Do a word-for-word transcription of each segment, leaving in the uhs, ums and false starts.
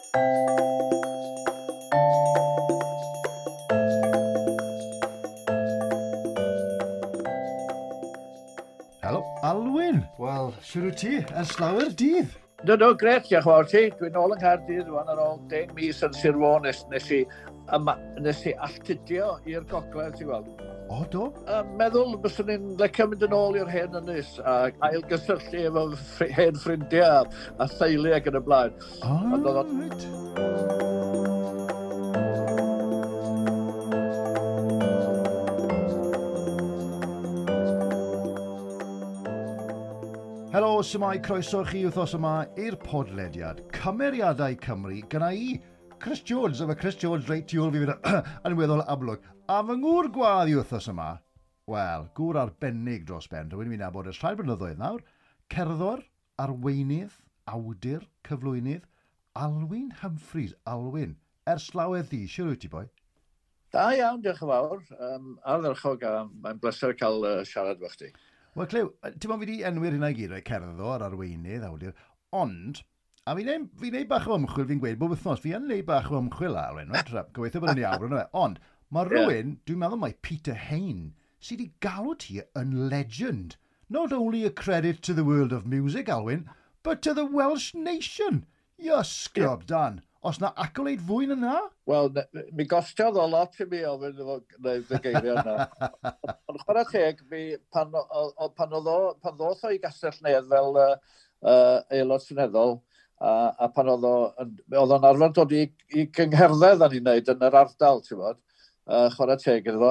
Helo, Alwyn. Wel, siwr wyt ti, ers llawer dydd? No, no, gret, diolch yn fawr ti. Dwi'n ôl yng Nghaerdydd rwan ar ôl deg mis yn Sir Fôn nes, nes i, nes i alltudio i'r gogledd, ti'n gweld. O, do? A meddwl byswn ni'n lecio mynd yn ôl i'r hen ynys a ailgysylltu efo ffri, hen ffrindiau a, a theulu ac yn y blaen. O, oh, reit. Helo, symau croeso chi wythnos yma i'r podlediad Cymeriadau Cymru gyda i, Chris Jones, efo Chris Jones reit tu ôl fi fydd yn weddol amlwg. A fy ngŵr gwadd i wythnos yma, wel, gŵr arbennig dros ben, rwy'n fi'n nabod ers rhai blynyddoedd nawr, cerddor, arweinydd, awdur, cyflwynydd, Alwyn Humphreys. Alwyn, ers lawedd di, siwr wyt ti boi? Da iawn, diolch yn fawr. Um, Ardderchog, mae'n bleser cael uh, siarad fo chdi. Wel, Clew, ti'n mwyn fi di enwyr hynna i gyd, roi cerddor, arweinydd, awdur, ond, a fi'n neud, fi neud bach o ymchwil, fi'n gweud, bob wythnos, fi yn neud bach o ymchwil, Alwyn, right? Gobeithio bod yn iawn, ond, mae rhywun, yeah. Dwi'n meddwl mai Peter Hain, sydd wedi galw ti yn legend. Not only a credit to the world of music, Alwyn, but to the Welsh nation. Iysgob, yeah. Dan. Os na accolade fwy na na? Wel, mi gostiodd o lot i mi ofyn y geiriau yna. Ond chwarae teg, mi, pan, o, pan, o, pan ddoth o i Gastell Nedd fel uh, uh, aelod syneddol, uh, a pan oedd o'n arfer dod i, i gyngherddedd yn ei wneud yn yr ardal, ti'n bod, uh, chwarae teg iddo,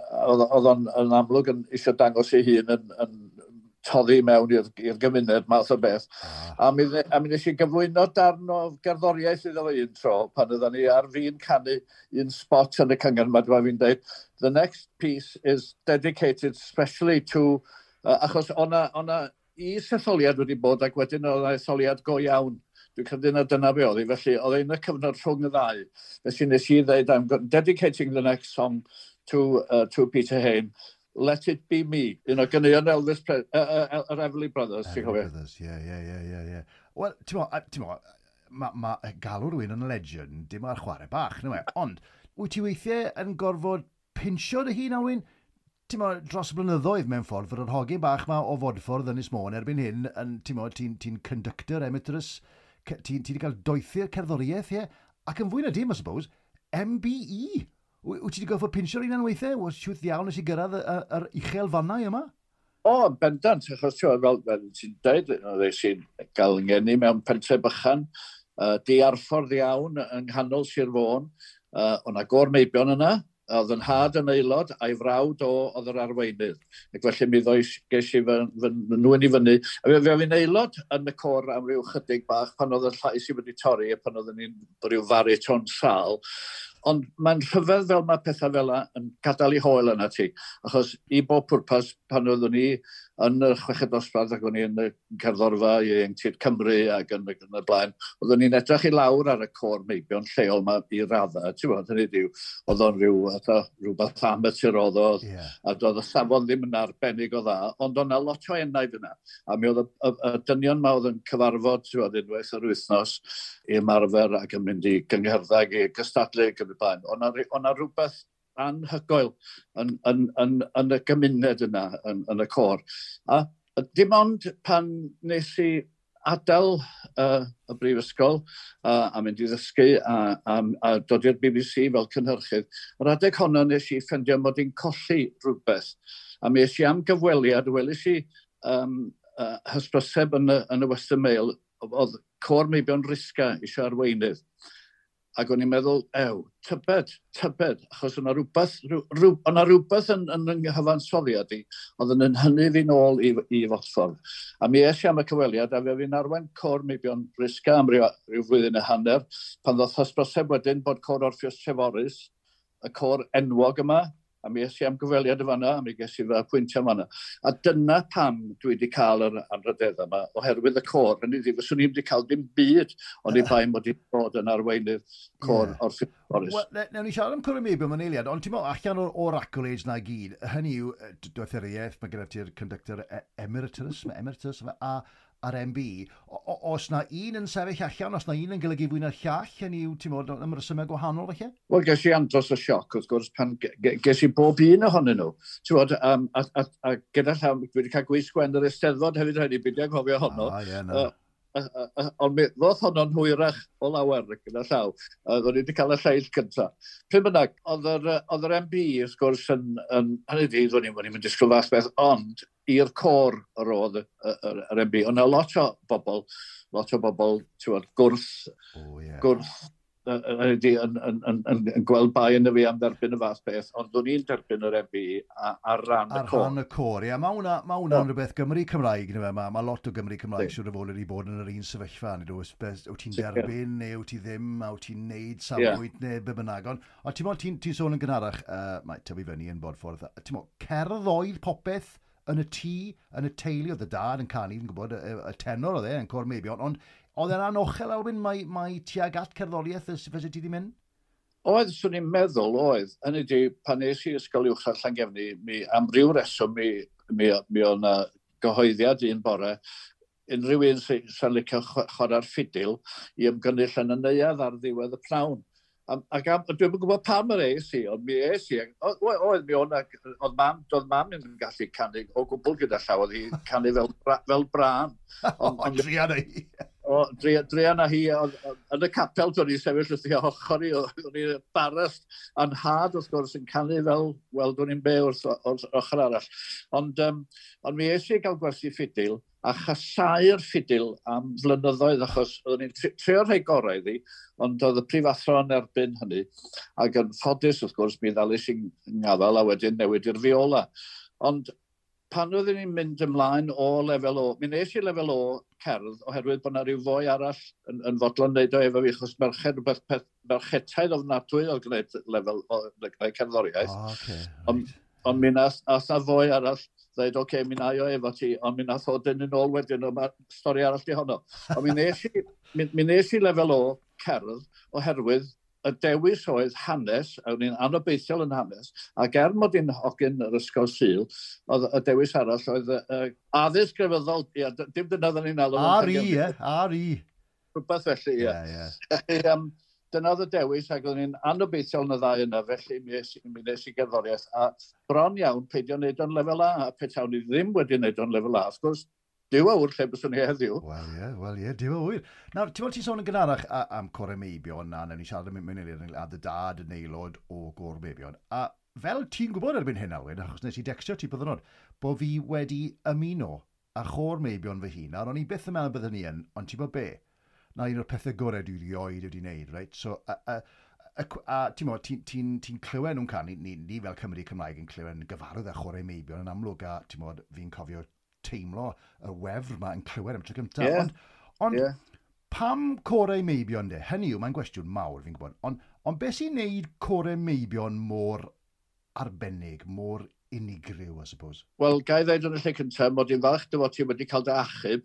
oedd o'n amlwg yn eisiau dangos ei hun yn, yn toddi mewn i'r gymuned, math o beth. Ah. A mi, a mi nes i gyflwyno darn o gerddoriaeth iddo fo un tro, pan oedden ni ar fi'n canu un spot yn y cyngen, mae dwi'n fi'n dweud, the next piece is dedicated specially to, uh, achos o'na, o'na i setholiad wedi bod, ac wedyn o'na etholiad go iawn. Dwi'n credu na dyna be oedd hi, felly oedd ein y cyfnod rhwng y ddau. Felly nes i ddweud, I'm dedicating the next song to, uh, to Peter Hain. Let it be me. You know, gynnu yn Elvis, Pre uh, uh, uh, Everly Brothers, ti'n Everly Brothers, ie, ie, ie, ie, ie. Wel, ti'n mo, mae ma, galw rhywun yn legend, dim ar chwarae bach, no e? Ond, wyt ti weithiau yn gorfod pinsio dy hun, Alwyn? Ti'n mo, dros y blynyddoedd mewn ffordd, fod yr hogyn bach ma o Fodffordd yn Ynys Môn erbyn hyn, ti'n mo, ti'n ti conductor, emeritus, ti'n ti cael doethi'r cerddoriaeth, ie? Ac yn fwy na dim, I suppose, M B E. Wyt ti wedi gorfod pinsio'r un anweithiau? Wyt siwth iawn nes i gyrraedd yr uchel fannau yma? O, bendant, achos ti'n fel ti'n dweud, oedd eisiau gael ngeni mewn pentre bychan, uh, diarffordd iawn yng nghanol Sir Fôn, uh, o'na gormeibion yna, oedd yn had yn aelod a'i frawd o oedd yr arweinydd. Ac felly mi ddoes ges i fy nhw'n i fyny. A fe fi'n aelod yn y cor am ryw chydig bach pan oedd y llais i wedi torri a pan oedd ni'n rhyw fariton sal. Ond mae'n rhyfedd fel mae pethau fel yna yn gadael i hoel yna ti. Achos i bob pwrpas pan oeddwn ni yn y chweched dosbarth ac o'n i yn y cerddorfa i Ieuenctid Cymru ac yn, yn y blaen, oeddwn ni'n edrych i lawr ar y cor meibion lleol yma i raddau. Ti'n bod, hynny diw, oedd o'n rhyw, rhywbeth amateur oedd o, yeah. A doedd y safon ddim yn arbennig o dda, ond o'na lot o ennaid yna. A mi oedd y, y, y dynion ma oedd yn cyfarfod, ti'n bod, unwaith yr wythnos i ymarfer ac yn mynd i gyngherddau i gystadlu ac yn y blaen. O'na rhywbeth anhygoel yn, yn, yn, yn y gymuned yna, yn, yn y cor. A dim ond pan nes i adael uh, y brifysgol uh, a mynd i ddysgu a, a, a dod i'r B B C fel cynhyrchydd, yr adeg honno nes i ffendio mod i'n colli rhywbeth. A mi es i am gyfweliad, welis i um, uh, hysbryseb yn y, yn y Western Mail, oedd cor meibion risga eisiau arweinydd. Ac o'n i'n meddwl, ew, tybed, tybed, achos o'na rhywbeth, rhyw, o'na rhywbeth yn, yn yng nghyfansoddiad i, oedd yn hynny fi'n ôl i, i Fodffordd. A mi es i am y cyfweliad, a fe fi'n arwain cor meibion risga am ryw, ryw flwyddyn y hanner, pan ddoth hysbryseb wedyn bod cor Orffeus Treforys, y cor enwog yma, a mi es i am gyfweliad y fanna, a mi ges i fy pwyntio fanna. A dyna pam dwi wedi cael yr anrhydedd yma, oherwydd y cor. Hynny ddi, fyswn i wedi cael dim byd, ond i bai mod i bod yn arweinydd cor yeah. Orffeus Treforys. Wel, newn ni siarad am cor y meibion mewn eiliad, ond ti'n meddwl, allan o'r, or accolades na gyd, hynny yw, doetheriaeth, mae gyda ti'r conductor emeritus, emeritus, a, ar M B, os na un yn sefyll allan, os na un yn golygu fwy na'r llall, hynny yw, ti'n modd, am resymau gwahanol, felly? Wel, ges i andros o sioc, wrth gwrs, pan ges i bob un ohonyn nhw. Ti'n modd, um, a, a, a gyda llawn, dwi wedi cael gweith gwen yr Eisteddfod hefyd hynny, byd i'n cofio honno. Ah, ie, na. Ond ddoth honno'n hwyrach o lawer gyda llaw. Oedd wedi cael y lleill cyntaf. Pryd bynnag, oedd yr M B, wrth gwrs, yn... Hynny di, ddwn i'n mynd disgwyl fas beth, ond i'r cor yr oedd yr M B. Ond yna lot o bobl, lot o bobl, ti'n gwrdd, gwrth, gwrth, yn gweld bai yn y fi am dderbyn y fath beth, ond dwi'n ni'n derbyn yr M B ar ran y cor. Ar ran y cor, ie. Mae hwnna'n rhywbeth Gymru Cymraeg, mae lot o Gymru Cymraeg siwr o fod wedi bod yn yr un sefyllfa. Wyt ti'n derbyn, neu wyt ti ddim, a wyt ti'n neud safbwynt, neu be bynnag. Ond ti'n modd, ti'n sôn yn gynharach, mae tyfu fyny yn bod ffordd, ti'n modd, cerdd oedd popeth yn y tŷ, yn y teulu, oedd y dad yn canu, yn gwybod, y tenor oedd e, yn Cor Meibion, ond oedd e'n anochel, Alwyn, mae, mae tuag at cerddoriaeth y fes ti ddim mynd? Oedd, swn i'n meddwl, oedd. Hynny di, pan nes i ysgol uwchradd Llangefni, mi, am ryw reswm mi, mi, mi o'n gyhoeddiad un bore, unrhyw un sy'n licio chwarae'r ffidil i ymgynnull yn y neuadd ar ddiwedd y pnawn. Ac dwi'n gwybod pam yr eis i, ond mi eis i, oedd mi o'n, oedd mam, doedd mam yn gallu canu o gwbl gyda llaw, oedd hi canu fel, fel bran. O, drian hi. O, drian hi, yn y capel, dwi'n i'n sefyll wrth i ochr i, o'n i'n barast a'n had, wrth gwrs, yn canu fel, wel, dwi'n i'n be wrth ochr arall. Ond, um, ond mi eis i gael gwerthu ffidil, a chasau'r ffidil am flynyddoedd, achos oedden ni'n trio rhai gorau iddi, ond oedd y prifathro yn erbyn hynny, ac yn ffodus, wrth gwrs, mi ddalus i'n ngafel a wedyn newid i'r fiola. Ond pan oedden ni'n mynd ymlaen o lefel O, mi nes i lefel O cerdd, oherwydd bod yna rhyw foi arall yn, yn fodlon wneud o efo fi, achos merched rhywbeth peth, merchetaidd ofnadwy o gwneud lefel o gwneud cerddoriaeth. Oh, okay, right. Ond on mi nas, nas na foi arall, dweud, oce, okay, mi na i o efo ti, ond mi nath o dyn yn ôl wedyn, o mae stori arall di honno. Ond mi nes i, mi, mi nes i lefel O cerdd, oherwydd y dewis oedd hanes, awn ni'n anobeithiol yn hanes, ac er mod i'n hogyn yr ysgol Sul, oedd y dewis arall oedd uh, addysg grefyddol, ia, dim dyna ddyn ni'n alw. Ar i, ie, ar i. Rhywbeth felly, ie. Yeah, yeah. um, dyna oedd y dewis, ac oedd ni'n anobeithiol na ddau yna, felly mi nes, mi nes i gerddoriaeth, a bron iawn peidio wneud o'n lefel A, a petawn ni ddim wedi wneud o'n lefel A, wrth gwrs, diw a wyr lle byswn ni heddiw. Wel ie, yeah, wel ie, yeah, diw a wyr. Nawr, ti'n fawr ti'n sôn yn gynharach am Cor Meibion, a newn ni siarad am mynd i'r a dy dad yn aelod o Cor Meibion. A fel ti'n gwybod erbyn hyn, Alwyn, achos nes i decstio ti byddwnod, bod fi wedi ymuno a Cor Meibion fy hun, a ro'n i byth yn meddwl byddwn ni yn, ond ti'n bod be? Na un o'r pethau gorau dwi wedi oed wedi wneud, right? So, a, a, a, a ti'n ti, ti, ti clywed nhw'n canu, ni, ni fel Cymru Cymraeg yn clywed yn gyfarwydd â Cor Meibion yn amlwg, a ti'n modd, fi'n cofio teimlo y wefr yma yn clywed am tro cyntaf. Yeah. Ond, ond yeah. pam Cor Meibion de? Hynny yw, mae'n gwestiwn mawr, fi'n gwybod. Ond, ond beth sy'n neud Cor Meibion mor arbennig, mor unigryw, I suppose? Wel, gai ddeud yn y lle cyntaf, mod i'n falch dy fod ti wedi cael dy achub.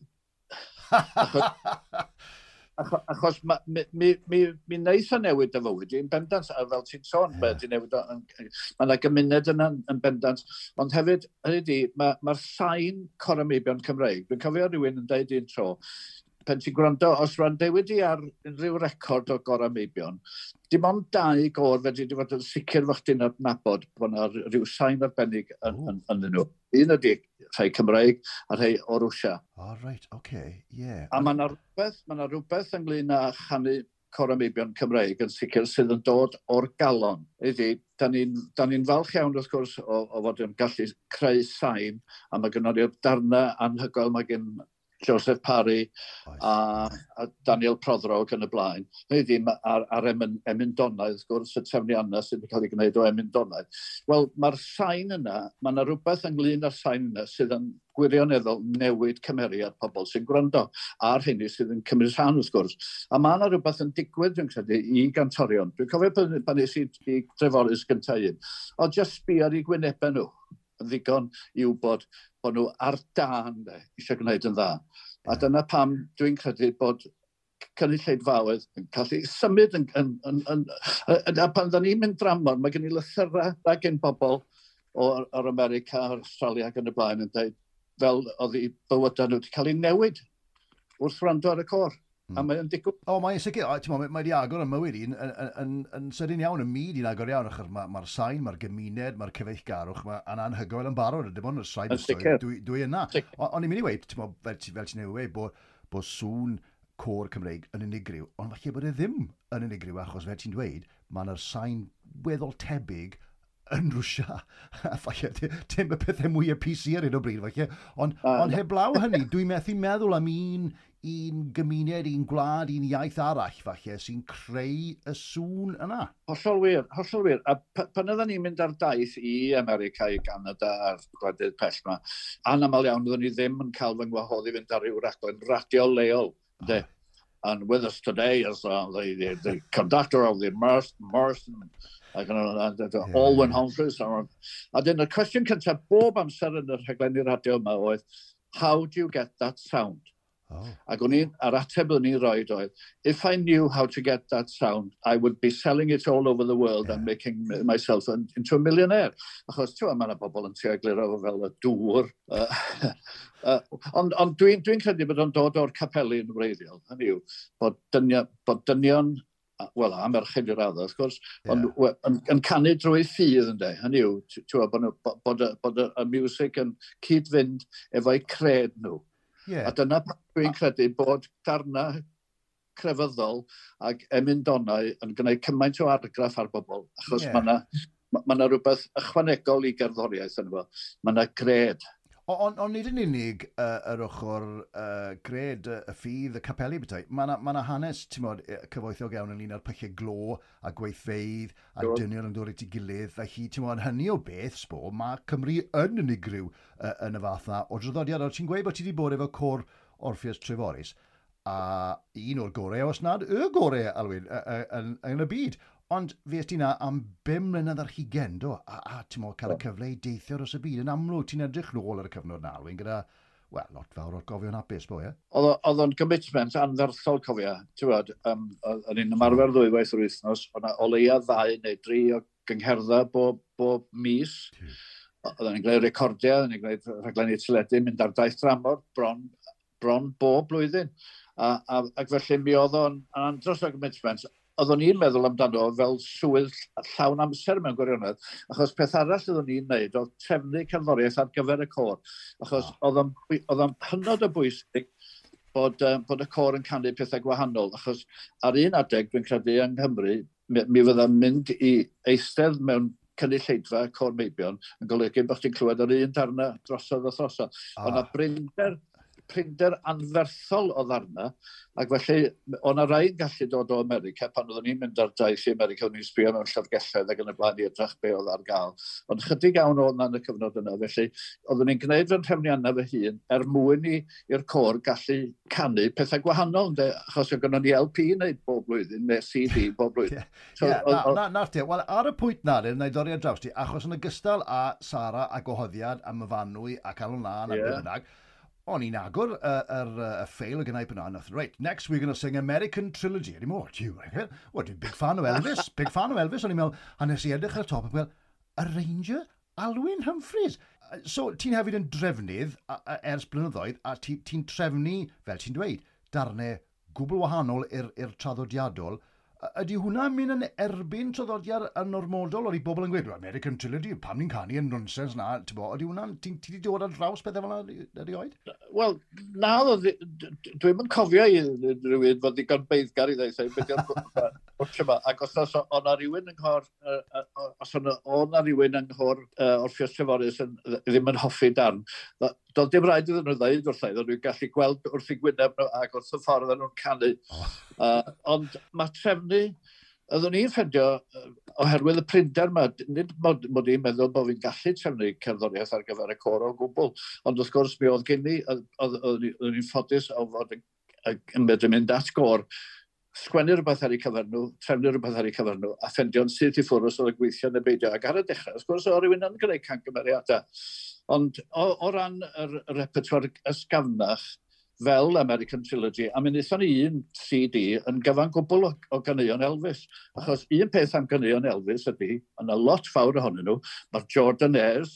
Achos, achos mi, mi, mi, mi neith o newid y fywyd, yn bendant, a fel ti'n sôn, yeah. Di newid o, mae yna gymuned yna yn bendant, ond hefyd, hynny mae'r ma sain Cor Meibion Cymreig, dwi'n cofio rhywun yn dweud un tro, pen ti'n gwrando, os rhandewi di ar unrhyw record o Cor Meibion, dim ond dau gor fe wedi fod yn sicr fach di'n adnabod bod yna rhyw sain arbennig yn, yn, yn nhw. Un ydy rhai Cymraeg a rhai o Rwsia. Oh, right, okay, yeah. A mae yna rhywbeth, ma na rhywbeth ynglyn â chanu Cor Meibion Cymreig yn sicr sydd yn dod o'r galon. Ydy, da ni'n ni falch iawn wrth gwrs o, o fod yn gallu creu sain, a mae gynnal ni'r darnau anhygoel mae gen Joseph Parry a, a Daniel Prothero yn y blaen. Ydy, ar, ar emyndonau, wrth gwrs, y trefniannau sydd wedi cael ei gwneud o emyndonau. Wel, mae'r sain yna, mae yna rhywbeth ynglyn â'r sain yna sydd yn gwirioneddol newid cymeriad pobl sy'n gwrando ar hynny sydd yn cymryd rhan, wrth gwrs. A mae yna rhywbeth yn digwydd, dwi'n credu, i gantorion. Dwi'n cofio pan, pan nes i, i dreforys gyntaf un, o just sbi ar ei gwynebau nhw, yn ddigon i wybod bod nhw ar dan de, eisiau gwneud yn dda. A dyna pam dwi'n credu bod cynulleidfaoedd yn cael ei symud yn... yn, yn, yn, yn a pan dda ni'n mynd dramor, mae gen i lythyrau gen bobl o'r America, o'r Australia ac yn y blaen yn dweud fel oedd eu bywydau nhw wedi cael ei newid wrth wrando ar y cor. Mm. A mae'n digwydd. O, mae'n sicr. Mae wedi agor yn mywyd i'n yn sydyn iawn, yn myd i'n agor iawn. Mae'r ma sain, mae'r gymuned, mae'r cyfeillgarwch, mae'n anhygoel yn barod. Dim ond y sain ystwyr. Dwi, dwi yna. O'n i'n mynd i weid, fel ti'n ei weid, bod, bod sŵn côr Cymreig yn unigryw, ond falle bod e ddim yn unigryw, achos fel ti'n dweud, mae'r sain weddol tebyg yn Rwsia. Falle, dim y pethau mwy y P C ar hyn o bryd, falle. Ond on heblaw hynny, dwi'n methu meddwl am un un gymuned, un gwlad, un iaith arall, falle, sy'n creu y sŵn yna. Hollol wir, hollol wir. A pan oedden ni'n mynd ar daith i America, i Canada, a'r gwledydd pell yma, anamal iawn oedden ni ddim yn cael fy ngwahoddi fynd ar ryw raglen radio leol. Oh. And with us today is uh, the, the, the conductor of the Marston, Marston like, you know, uh, yeah. Alwyn Humphreys. A dyn, y cwestiwn cyntaf bob amser yn y rhaglenni radio yma oedd, how do you get that sound? Oh. Ac o'n i'n, ar ateb o'n i'n roed oedd, if I knew how to get that sound, I would be selling it all over the world yeah. and making myself an, into a millionaire. Achos, ti'n mae yna bobl yn tu egluro fel y dŵr. Uh, uh, ond on dwi'n dwi credu bod o'n dod o'r capeli yn wreiddiol. Hynny yw, bod, dynia, bod dynion, wel, a merched i'r addo, wrth gwrs, yeah. ond yn, yn canu drwy ffydd yn de. Hynny yw, bod, bod, bod, bod y, y music yn cyd-fynd efo'u cred nhw. Yeah. A dyna dwi'n credu bod darna crefyddol ac emyndonau yn gwneud cymaint o argraff ar bobl, achos yeah. mae yna ma rhywbeth ychwanegol i gerddoriaeth yn efo. Mae yna gred. Ond on, nid yn unig uh, yr ochr uh, gred, y uh, ffydd, y capeli bethau. Mae yna ma hanes, ti'n modd, cyfoethog iawn yn un ar pyllau glo a gweithfeidd a dynion yn dod i gilydd. Felly, ti'n modd, hynny o beth, sbo, mae Cymru yn unigryw uh, yn y fath na o draddodiad. Ti'n gweud bod ti wedi bod efo cor Orpheus Treforys, a un o'r gorau, os nad y gorau, Alwyn, yn, yn y byd. Ond fe ysdi na am bum mlynedd ar hugen, do? A, a ti'n modd cael y cyfle i deithio dros y byd. Yn amlwg, ti'n edrych nôl ar y cyfnod na, Alwyn, gyda, wel, lot fawr o'r gofio'n hapus, bo, ie? Oedd o'n commitment anferthol, cofio. Ti'n bod, um, o'n i'n ymarfer ddwywaith yr wythnos, o'na o leia ddau neu dri o gyngherdda bob, bob mis. Oedd o'n gwneud recordiau, oedd o'n gwneud rhaglenni teledu, mynd ar daith dramor, bron, bron bob blwyddyn. A, a, ac felly mi oedd o'n andros o commitment. Oeddwn i'n meddwl amdano fel swydd llawn amser mewn gwirionedd, achos peth arall oeddwn i'n neud oedd trefnu cerddoriaeth ar gyfer y cor. Achos oh. oedd o'n hynod o bwysig bod, um, bod y cor yn canu pethau gwahanol. Achos ar un adeg, dwi'n credu yng Nghymru, mi, mi fydda'n mynd i eistedd mewn cynulleidfa cor Meibion yn golygu bod chi'n clywed yr un darna drosodd o throsodd. Oh. O'na brinder prinder anferthol o ddarna, ac felly o'na rai'n gallu dod o America pan oeddwn ni'n mynd ar daith i America, oeddwn ni'n sbio mewn llyfrgelloedd ac yn y blaen i edrych be oedd ar gael. Ond chydig iawn o'na yn y cyfnod yna, felly oeddwn ni'n gwneud fy nhrefniannau fy hun er mwyn i'r cor gallu canu pethau gwahanol, de, achos oedd gynnon ni L P wneud bob blwyddyn, neu C D bob blwyddyn. yeah. So, yeah, o, o, na, na, na, wel, ar y pwynt na, na i ddori ar draws ti, achos yn ogystal â Sara a gohoddiad am y fanwy a cael o'n lan a yeah. bynnag, o'n i'n agor yr uh, uh, uh, ffeil o gynnau byna, right, next we're going to sing American Trilogy anymore. You, right? What, big fan o Elvis? Big fan o Elvis? O'n i'n meddwl, a nes i edrych ar y top, well, Arranger Alwyn Humphreys. So, ti'n hefyd yn drefnydd a, a, ers blynyddoedd, a ti'n ti trefnu, fel ti'n dweud, darnau gwbl wahanol i'r traddodiadol. Ydy hwnna'n mynd yn erbyn traddodiad yn normodol? O'r i bobl yn gweud, American Trilogy, pam ni'n canu yn nonsens na? Ydy hwnna'n, ti'n ti dod ar draws pethau fel yna erioed? Wel, na, dwi'n mynd cofio i rhywun fod digon beiddgar i ddeithio, beth yw'n ac os o'na rhywun yng nghor, os o'na rhywun yng nghor Orpheus Treforys ddim yn hoffi darn, doedd dim rhaid iddyn nhw ddeud wrth ei, dwi'n gallu gweld wrth i gwyneb nhw ac wrth y ffordd nhw'n canu. Oh. Uh, ond mae trefnu, oeddwn i'n ffendio, oherwydd y prinder yma, nid mod, mod i'n meddwl bod fi'n gallu trefnu cerddoriaeth ar gyfer y cor o gwbl, ond wrth gwrs mi oedd gen i, oeddwn i'n ffodus o fod yn medru mynd at gor, sgwennu rhywbeth ar ei cyfer nhw, trefnu rhywbeth ar ei cyfer nhw, a ffendio'n sydd i ffwrdd os oedd y gweithio yn y beidio. Ac ar y dechrau, wrth gwrs, o rywun yn gwneud camgymeriadau. Ond o, o ran y repertoire ysgafnach, fel American Trilogy, a mi wnaethon ni un C D yn gyfan gwbl o, o ganeuon Elvis. Achos un peth am ganeuon Elvis ydy, yna lot fawr ohonyn nhw, mae'r Jordanaires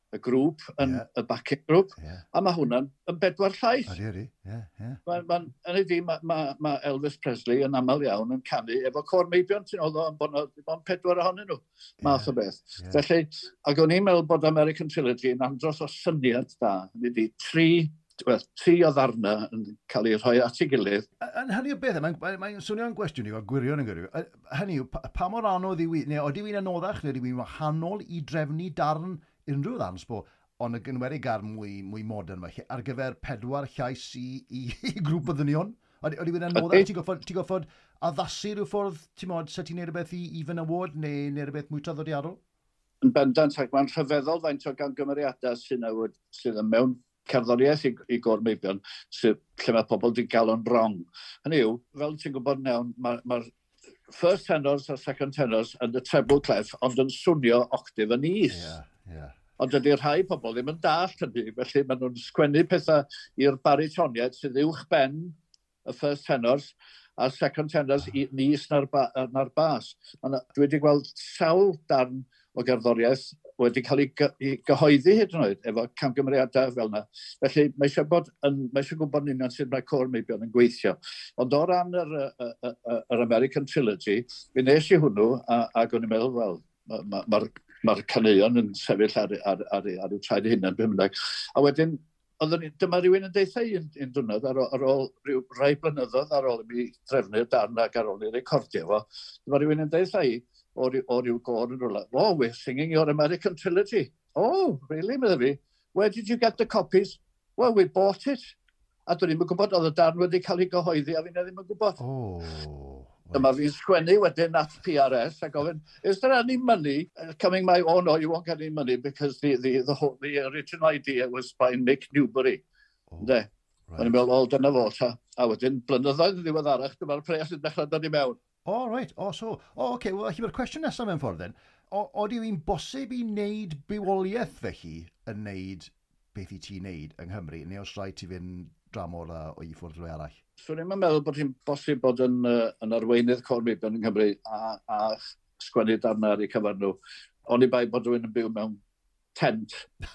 y grŵp, yn Yeah. y backing grŵp, Yeah. a mae hwnna'n yn bedwar llaeth. Ydy, ydy. Yeah, yeah. Mae'n ma, ma, ma, ma, ma Elvis Presley yn aml iawn yn canu efo cor meibion, ti'n oedd o'n bod o'n pedwar ohonyn nhw, math o beth. Yeah. Felly, ac o'n i'n meddwl bod American Trilogy yn andros o syniad da. Ni di tri, well, tri o ddarna yn cael ei rhoi at ei gilydd. Yn hynny o beth, mae'n mae, mae swnio'n gwestiwn i, o gwirion yn gyrru. Hynny yw, pa, pa mor anodd i wy, neu oeddi wy'n anoddach, neu oeddi wy'n wahanol i drefnu darn unrhyw ddarn sbo, ond y gynwedig ar mwy, mwy modern felly, ar gyfer pedwar llais i, i, i grŵp o ddynion? Oeddi wy'n anoddach, ti'n goffod, ti goffod addasu rhyw ffordd, ti'n modd, sut ti'n neud rhywbeth i, i fenywod, neu neud rhywbeth mwy traddodiadol? Yn bendant, ac mae'n rhyfeddol faint o gangymeriadau sy'n sydd yn mewn cerddoriaeth i, i gormeibion, sydd, lle mae pobl wedi gael o'n wrong. Hynny yw, fel ti'n gwybod nawn, mae'r ma first tenors a second tenors yn y treble clef, ond yn swnio octave yn is. Yeah, yeah. Ond ydy rhai pobl ddim yn dallt hynny, felly maen nhw'n sgwennu pethau i'r baritoniaid sydd uwch ben y first tenors a second tenors i nis na'r, ba, na'r bas. Dwi wedi gweld sawl darn o gerddoriaeth wedi cael ei gyhoeddi hyd yn oed efo camgymeriadau fel yna. Felly mae eisiau, bod yn, mae eisiau gwybod yn union sydd mae cor meibion yn gweithio. Ond o ran yr, yr, yr American Trilogy, fi nes i hwnnw a, ac o'n i'n meddwl, wel, mae'r ma, ma mae'r caneuon yn sefyll ar, ar, ar, ar yw traed eu hunain, bymdag. A wedyn, ni, dyma rhywun yn deitha i un dwrnod ar, ar ôl rhyw rai blynyddoedd ar ôl i mi drefnu'r darn ac ar ôl i'n recordio fo. Dyma rhywun yn deitha i o, o ryw gor yn rhywle. Oh, we're singing your American Trilogy. Oh, really, medda fi? Where did you get the copies? Well, we bought it. A dwi'n ddim yn gwybod, oedd y darn wedi cael ei gyhoeddi a fi'n ddim yn gwybod. Oh. Dyma fi'n sgwennu wedyn at P R S a gofyn, is there any money coming my, oh no, you won't get any money because the, the, the, whole, the original idea was by Nick Newbury. Oh, de. Right. O'n i'n meddwl, o, dyna fo ta. A wedyn, blynyddoedd yn ddiweddarach, dyma'r pres yn dechrau dod i mewn. Oh, right. Oh, so, oh, okay. Wel, felly mae'r cwestiwn nesaf mewn ffordd then. Oeddi fi'n bosib i wneud bywoliaeth felly yn wneud beth i ti'n wneud yng Nghymru, neu os rhaid ti fynd dramor o i ffwrdd rhywun arall? So ni'n meddwl bod hi'n bosib bod yn, uh, yn arweinydd cor meibion yng Nghymru a, a sgwennu darna ar eu cyfer nhw. O'n i bai bod rhywun yn byw mewn tent,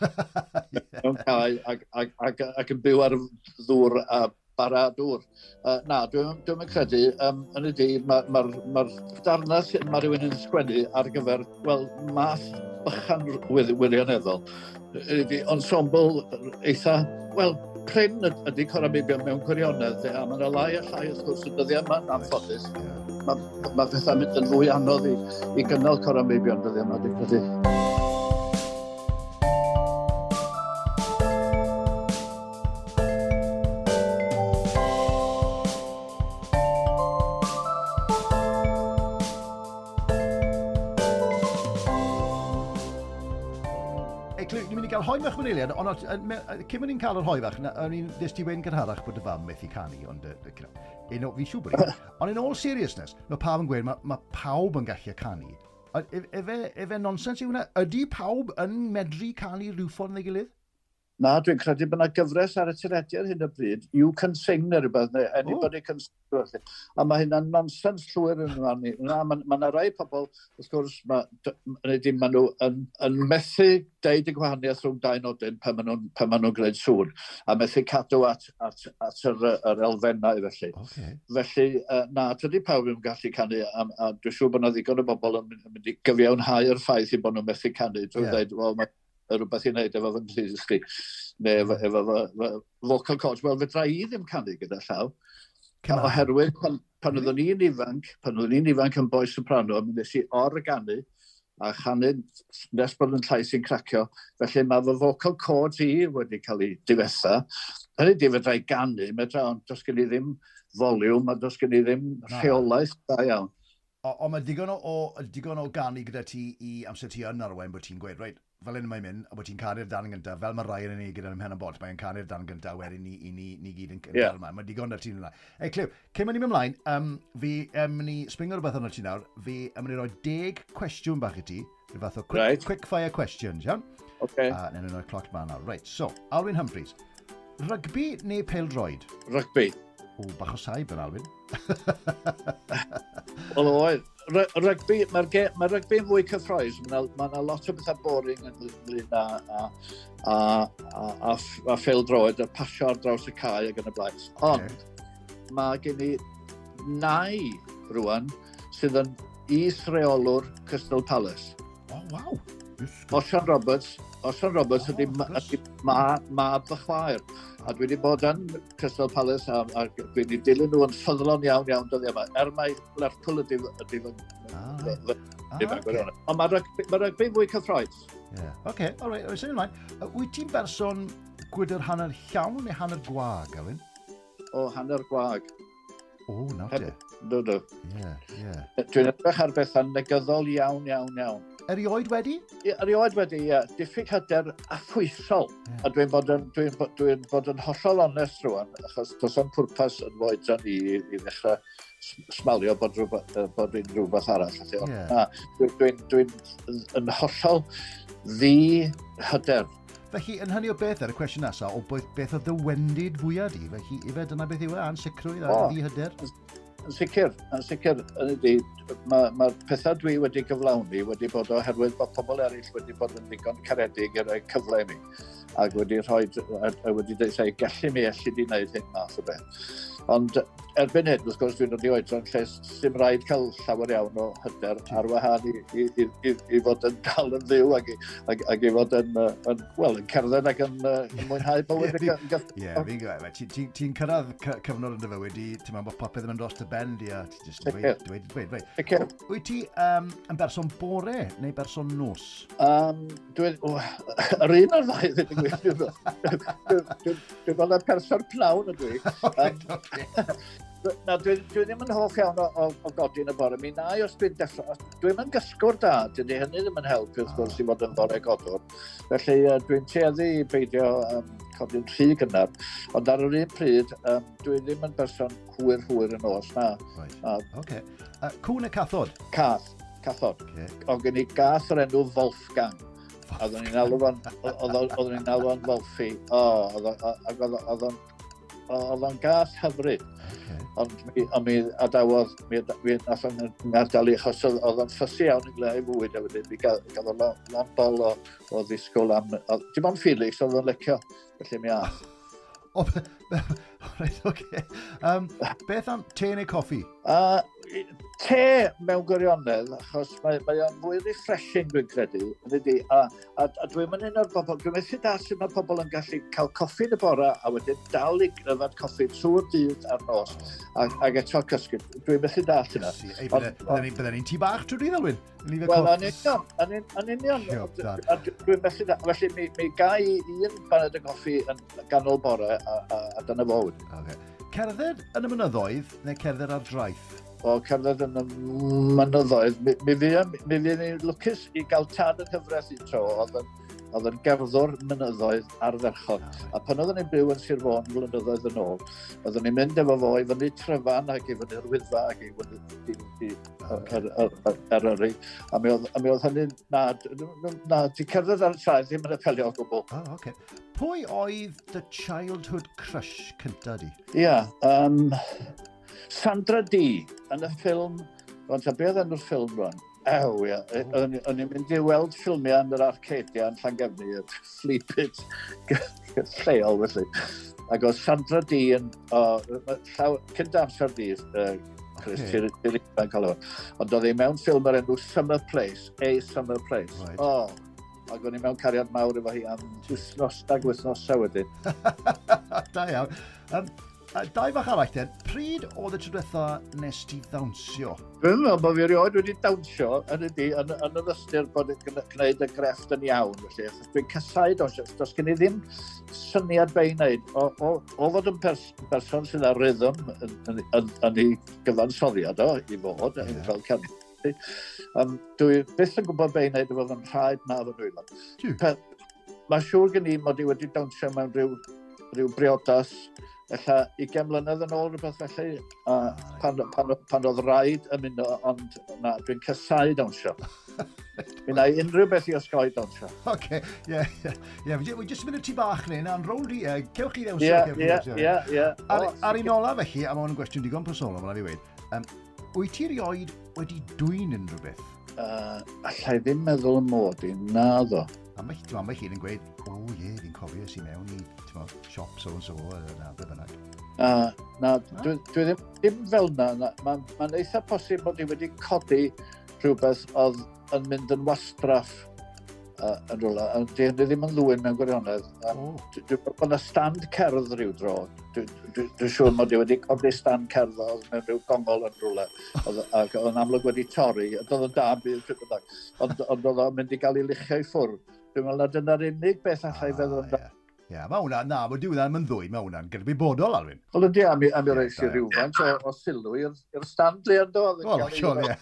yeah. mewn cae, ac, ac, ac, ac yn byw ar ddŵr a bara dŵr. Uh, na, dwi'n dwi yn credu, um, yn ydy, mae'r ma, ma, ma darna sydd mae rhywun yn sgwennu ar gyfer, wel, math bychan wirioneddol. Ydy, ensemble eitha, wel, prin ydy cor meibion mewn gwirionedd, a mae'n lai a llai wrth gwrs yn dyddiau yma, na'n ffodus. Mae ma pethau mynd yn fwy anodd i, i gynnal cor meibion dyddiau yma, dwi'n credu. Ni'n mynd i gael hoi fach fan eiliad, ond cyn mynd i'n cael yr hoi fach, nes ti wein gynharach bod y fam methu canu, ond un o fi siw bod i. Ond in all seriousness, mae pawb yn gweud, mae pawb yn gallu canu. Efe nonsens yw hwnna, ydy pawb yn medru canu rhyw ffordd neu gilydd? Na, dwi'n credu bod yna gyfres ar y tirediad hyn o bryd. You can sing neu rhywbeth, neu anybody oh. can sing. A mae hynna'n nonsens llwyr yn yma. Na, mae yna rai pobl, wrth gwrs, mae nhw yn, yn methu deud y gwahaniaeth rhwng dau nodyn pan maen nhw'n ma nhw gwneud sŵn, a methu cadw at, at, at yr, yr elfennau felly. Okay. Felly, uh, na, dydy pawb yn gallu canu, a, a dwi'n siŵr bod yna ddigon o bobl yn mynd i gyfiawnhau'r ffaith i bod nhw'n methu canu. Dwi'n yeah. dweud, wel, mae rhywbeth i wneud efo fy nghlys chi, neu efo, efo, efo vocal cords. Wel, fydra i ddim canu gyda llaw. Oherwydd, pan, pan oeddwn i'n ifanc, pan oeddwn i'n ifanc yn boi soprano, mi nes i organu a chanu nes bod yn llais i'n cracio. Felly mae fy vocal cords i wedi cael ei difetha. Hynny di fydra i ganu, medra, ond dos gen i ddim volume, a dos gen i ddim rheolaeth da iawn. Ond mae digon o, o, digon o ganu gyda ti i amser ti yn arwain bod ti'n gweud, reit, fel un mae'n mynd, a bod ti'n canu'r darn gyntaf, fel mae Ryan yn ei gyda'n ymhen yn bod, mae'n canu'r darn gyntaf, wedyn ni, ni, ni, ni gyd yn yeah. fel yma. Mae digon da ti'n yna. Ei, Cliw, cyn mynd i mynd ymlaen, um, fi yn mynd i springo rhywbeth arno ti nawr, fi yn mynd i roi deg cwestiwn bach i ti, rhyw fath o quick, right. quick fire questions, iawn? Okay. A uh, nyn nhw'n cloc ma nawr. Right, so, Alwyn Humphreys, rygbi neu pêl-droed? Rygbi. O, bach o saib yn Alwyn. Wel oedd. rygbi, mae'r ma rygbi'n fwy cyffroes. Mae yna ma lot o bethau boring ynglyn â, a, a, a, a, a ffil droed, a pasio ar draws y cae ac yn y blaen. Ond okay. mae gen i nai rwan sydd yn is-reolwr Crystal Palace. Oh, wow. Osian Roberts, Osian Roberts ydy oh, mab ma fy chwaer. A dwi wedi bod yn Crystal Palace a, a dwi wedi dilyn nhw yn ffyddlon iawn iawn dyddiau yma. Er mae Lerpwl ydy fy... Ond mae rygbi'n fwy cyffroes. Ie. Oce, alright, sy'n ymlaen. Wyt ti'n berson gwydr hanner llawn neu hanner gwag, Elwyn? O, hanner gwag. O, nawr te. Do, do. Ie, ie. Dwi'n edrych ar bethau negyddol iawn, iawn, iawn. Erioed wedi? Erioed wedi, ie. Diffyg hyder affwysol. Yeah. A dwi'n bod, dwi dwi bod yn hollol onest rwan, achos does o'n pwrpas yn fwyd yn i, i ddechrau smalio bod, rhywbeth, bod fi'n rhywbeth arall. Yeah. Dwi'n dwi, dwi yn hollol ddi hyder. Felly, yn hynny o beth ar y cwestiwn nesaf, o beth o ddywendid fwyaf di? Felly, ife dyna beth yw e, ansicrwydd a ddi hyder? Yn sicr, yn sicr, yn ydy, mae'r ma pethau dwi wedi gyflawni wedi bod oherwydd bod pobl eraill wedi bod yn ddigon caredig i roi cyfle i mi. Ac wedi rhoi, wedi dweud, gallu mi allu di wneud hyn math o beth. Ond erbyn hyn, wrth gwrs, dwi'n dod i oedran lle sy'n rhaid cael llawer iawn o hyder ar wahân i, i, i, i, i fod yn dal yn ddiw ac i, ac, ac i fod yn, yn, well, yn cerdded ac yn uh, mwynhau bywyd. Ie, fi'n gwybod. Ti'n cyrraedd cyfnod yn dy fywyd i, ti'n meddwl bod popeth yn dros dy ben, di, a ti'n just dweud, dweud, dweud, dweud. Wyt ti um, yn berson bore neu berson nos? Um, Dwi'n, yr un o'r ddau, dwi'n gwybod. Dwi'n bod yn person pnawn ydw i. Na, dwi, dwi ddim yn hoff iawn o, o, o godi yn y bore. Mi na i os dwi'n deffro... Dwi'n yn gysgwr da, dydy hynny ddim yn helpu wrth gwrs i fod yn bore godwr. Felly uh, dwi'n tueddu i beidio um, codi'n rhy gynnar. Ond ar yr un pryd, um, dwi ddim yn berson hwyr hwyr yn os. Na. Right. Uh, okay. uh, Cwn y cathod? Cath, cathod. Okay. O gen i gath o'r enw Wolfgang. Oedden ni'n alw fo'n Wolfi. O, oedd o'n gath hyfryd. Okay. Ond mi, mi adawodd, mi nath o'n adalu, achos oedd o'n ffysu iawn yn gleu fwyd a wedyn, mi gael o'n lan bol o, o ddisgwyl am... Dim ond Felix oedd o'n licio, felly mi ath. O, reit, oce. Um, beth am te neu coffi? Uh, te mewn gwirionedd, achos mae, mae o'n fwy refreshing dwi'n credu. Ydy, a, a, a dwi'n mynd un o'r bobl, dwi'n methu da sydd mae pobl yn gallu cael coffi yn y bore a wedyn dal i gryfad coffi trwy'r dydd ar nos ac eto cysgu. Dwi'n methu da hynna. Bydden ni'n tŷ bach trwy'r dydd, Elwyn? Wel, yn union, yn union. Dwi'n methu da, felly mi, mi gai un baned y coffi yn ganol bore a, a, a dyna fawd. Okay. Cerdded yn y mynyddoedd neu cerdded ar draeth? O, cerdded yn y mynyddoedd. Mi, mi fi ni'n lwcus i gael tad yn hyfreth i tro. Oedd yn gerddwr mynyddoedd ardderchog. A pan oedden ni'n byw yn Sir Fôn flynyddoedd yn ôl, oedden ni'n mynd efo fo i fyny Tryfan ac i fyny'r Wyddfa ac i fyny Eryri. A mi oedd hynny, na, na, di cerdded ar y traeth ddim yn apelio o gwbl. Oh, okay. Pwy oedd the childhood crush cynta di? Ia, yeah, um, Sandra Dee yn y ffilm, ond ta beth yn yr ffilm rwan? Ew, ia. O'n i'n mynd i weld ffilmiau yn yr arcadia yn Llangefni, y Flea Pit lleol, felly. Ac oedd Sandra Dee yn, cynt amser di, Chris, ti'n rhaid cael o'n. Ond oedd ei mewn ffilm ar enw Summer Place, A Summer Place. Right. Oh, ac o'n i mewn cariad mawr efo hi am wythnos ag wythnos wedyn. Da iawn. Um, Dau fach arall ten, pryd oedd y tro diwetha nes ti ddawnsio? Dwi'n meddwl bod fi erioed wedi dawnsio yn ydy, yn, yn yr ystyr bod yn gwneud y grefft yn iawn. Felly, dwi'n casau dawnsio, does gen i ddim syniad be i wneud. O, o, o fod yn pers, person sydd ar rhythm yn, yn, yn, yn ei gyfansoddiad o i fod, yeah. Fel canu. Um, dwi byth yn gwybod be i wneud efo yn rhaid na fy nwylo. Mae siŵr gen i mod i wedi dawnsio mewn rhyw, rhyw briodas, ella ugain mlynedd yn ôl rhywbeth felly, a pan, pan, pan oedd rhaid yn mynd, ond na, dwi'n casau dawnsio. Mi na i unrhyw beth i osgoi dawnsio. Oce, ie, ie. Wy'n jyst mynd y tŷ bach neu, na'n rown di, cewch chi ddawnsio. Ie, ie, ie. Ar un ola felly, a mae'n gwestiwn digon personol, mae'n fi weid, wyt ti rioed wedi dwy'n unrhyw beth? Uh, allai ddim meddwl y mod i, na ddo. A mae, ma, mae chi'n gweud, o ie, fi'n cofio sy'n mewn i siop so and so, na, be bynnag. Uh, na, dwi, dwi ddim, ddim fel na. na Mae'n ma eitha posib bod i wedi codi rhywbeth oedd yn mynd yn wastraff uh, yn rhywle. A di hynny ddim yn ddwyn mewn gwirionedd. Oh. Dwi'n dwi, bod yna stand cerdd rhyw dro. Dwi'n dwi, dwi siŵr mod i wedi codi stand cerdd oedd mewn rhyw gongol yn rhywle. Ac oedd yn amlwg wedi torri. Doedd yn da bydd, ond oedd o'n mynd i gael ei lichio i ffwrdd. Dwi'n meddwl na dyna'r unig beth allai ah, feddwl yn da. Ie, mae hwnna, na, mae diwedd yn ddwy, mae hwnna'n gyrbybodol, Alwyn. Wel, ydy, am i roi si rhywfaint o sylw i'r stand le yndo. O, siol, ie.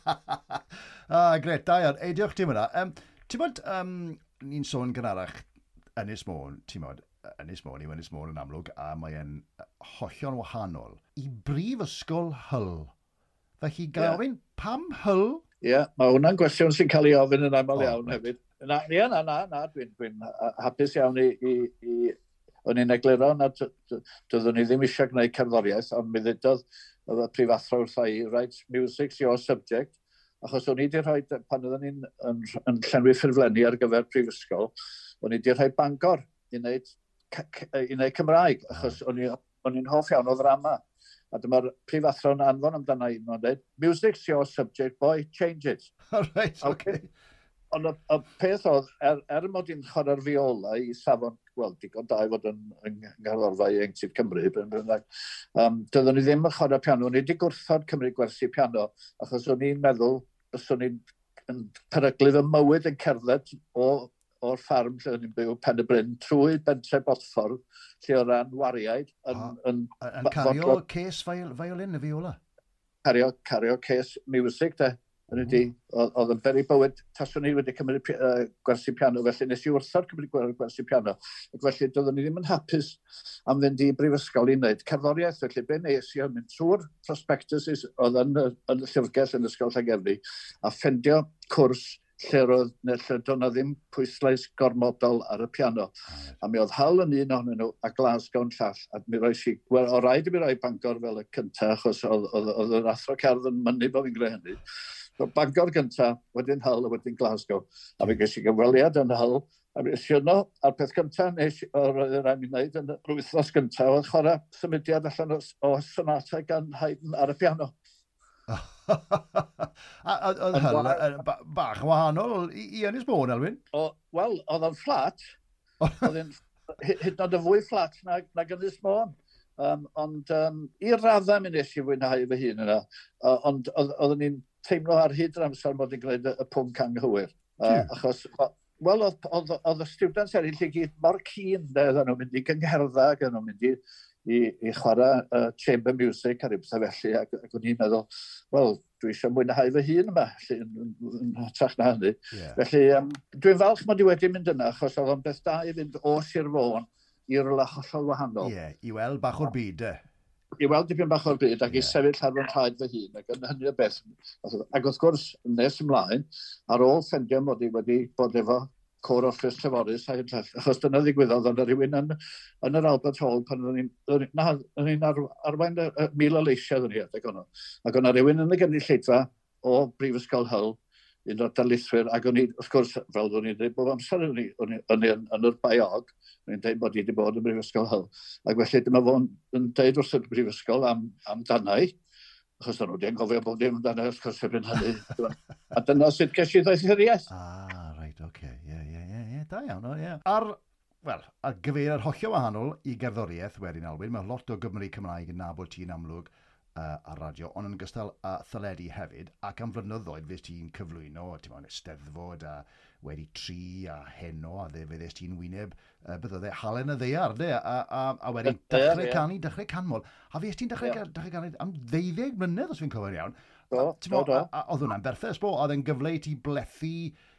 Ah, gret, da iawn. Ei, diolch ti hwnna. Um, ti'n bod, um, ni'n sôn gynharach Ynys Môn, ti'n bod, Ynys Môn, yw Ynys Môn yn amlwg, a mae'n hollol wahanol i brifysgol Hull. Felly, gawyn, yeah. Pam Hull? Ie, yeah, mae hwnna'n gwestiwn sy'n cael ei ofyn yn aml oh, iawn right. hefyd. Na, ie, na, na, na, dwi'n dwi hapus iawn i, i, i o'n i'n egluro na doeddwn i ddim eisiau gwneud cerddoriaeth, ond mi ddudodd y prifathro wrtha i, right, music's your subject, achos o'n i wedi rhoi, pan oedden ni'n yn, yn llenwi ffurflenni ar gyfer prifysgol, o'n i wedi rhoi Bangor i wneud, i wneud Cymraeg, achos o'n i'n hoff iawn o ddrama. A dyma'r prifathro'n anfon amdana i, mae'n dweud, music's your subject, boy, change it. All right, okay. okay. Ond y, y peth oedd, er, er mod i'n chwarae'r fiola i safon, wel, digon da i fod yn ngharddorfa i Ieuenctid Cymru, um, doeddwn i ddim yn chwarae piano. O'n i wedi gwrthod Cymru gwersi piano, achos o'n i'n meddwl, os o'n i'n peryglu fy mywyd yn cerdded o, o'r ffarm lle o'n i'n byw Pen y Bryn, trwy Bentre Botffordd, lle o ran wariaid. Yn, ah, yn, yn cario ces violin y fiola? Cario, cario ces music, de. Oedd yn beri bywyd, taswn i wedi cymryd uh, gwersi piano, felly nes i wrthod cymryd gwersi piano. Ac felly doeddwn i ddim yn hapus am fynd i brifysgol i wneud cerddoriaeth. Felly be nes i o'n mynd trwy'r prospectuses oedd yn, yn y llyfrgell yn Ysgol Llangefni a ffendio cwrs lle roedd, lle doedd na ddim pwyslais gormodol ar y piano. A mi oedd Hull yn un ohonyn nhw a Glasgow yn llall. A mi roi si, wel, o rhaid i mi roi Bangor fel y cyntaf, achos oedd yr athro cerdd yn mynnu bod fi'n greu hynny. So Bangor gyntaf, wedyn Hull a wedyn Glasgow. A fi ges i gyfweliad yn Hull. A mi eisiau yno, a'r peth gyntaf nes o'r rhaid mi'n wneud yn yr wythnos gyntaf oedd chwarae symudiad allan o sonata gan Haydn ar y piano. Oedd Hull bach wahanol i Ynys Môn, Alwyn? Wel, oedd o'n fflat. Oedd yn hyd yn oed y fwy fflat nag Ynys Môn. Um, ond um, i'r raddau mi nes i fwynhau fy hun yna. Uh, ond oedden ni'n teimlo ar hyd yr amser mod i'n gwneud y pwnc anghywir. Uh, achos, wel, oedd y students eraill i gyd mor cyn, oedden nhw'n mynd i gyngherddau, oedden nhw'n mynd i, i, i chwarae uh, chamber music ar ymwneud felly, ac, ac o'n i'n meddwl, wel, dwi eisiau mwynhau fy hun yma, yn hytrach na hynny. Yeah. Felly, um, dwi'n falch mod i wedi mynd yna, achos oedd o'n beth da i fynd o Sir Fôn i'r rhywle hollol wahanol. Ie, yeah, i weld bach o'r byd, e. I weld dipyn bach o'r byd, ac yeah. i sefyll ar fy nhraed fy hun, ac yn hynny o beth. Ac wrth gwrs, nes ymlaen, ar ôl ffendio mod i wedi bod efo cor office Treforys, achos dyna ddigwyddodd, ond rhywun yn, yn yr Albert Hall, pan o'n i'n ar, arwain y, y mil o leisiau ddyn ni adeg ono. Ac o'na rhywun yn y gynulleidfa o Brifysgol Hull, un o'r darlithwyr, ac o'n i, wrth gwrs, fel o'n i'n dweud, bob amser o'n i yn yr biog, o'n i'n dweud bod i wedi bod yn Brifysgol Hull. Ac felly dyma fo'n dweud wrth y Brifysgol am, am danau, achos o'n nhw wedi gofio bod dim amdano, wrth gwrs, erbyn hynny. A dyna sut ges i ddoethuriaeth. Ah, reit, oce, ie, ie, ie, da iawn, o, ie. Ar, wel, ar gyfer yr hollio wahanol i gerddoriaeth, wedyn Alwyn, mae lot o Gymru Cymraeg yn nabod ti'n amlwg, Uh, ar radio, ond yn gystal a uh, thaledu hefyd, ac am flynyddoedd fes ti'n cyflwyno, ti'n meddwl, Steddfod a wedi tri a heno, a dde fyddes ti'n wyneb, uh, beth oedd e, halen y ddeiar, de, a, a, a wedi dechrau canu, dechrau canmol. A fes ti'n dechrau canu am ddeuddeg mlynedd, os fi'n cofio'n iawn. Do, do, do. Oedd hwnna'n berffes, bo, oedd e'n gyfle i ti blethu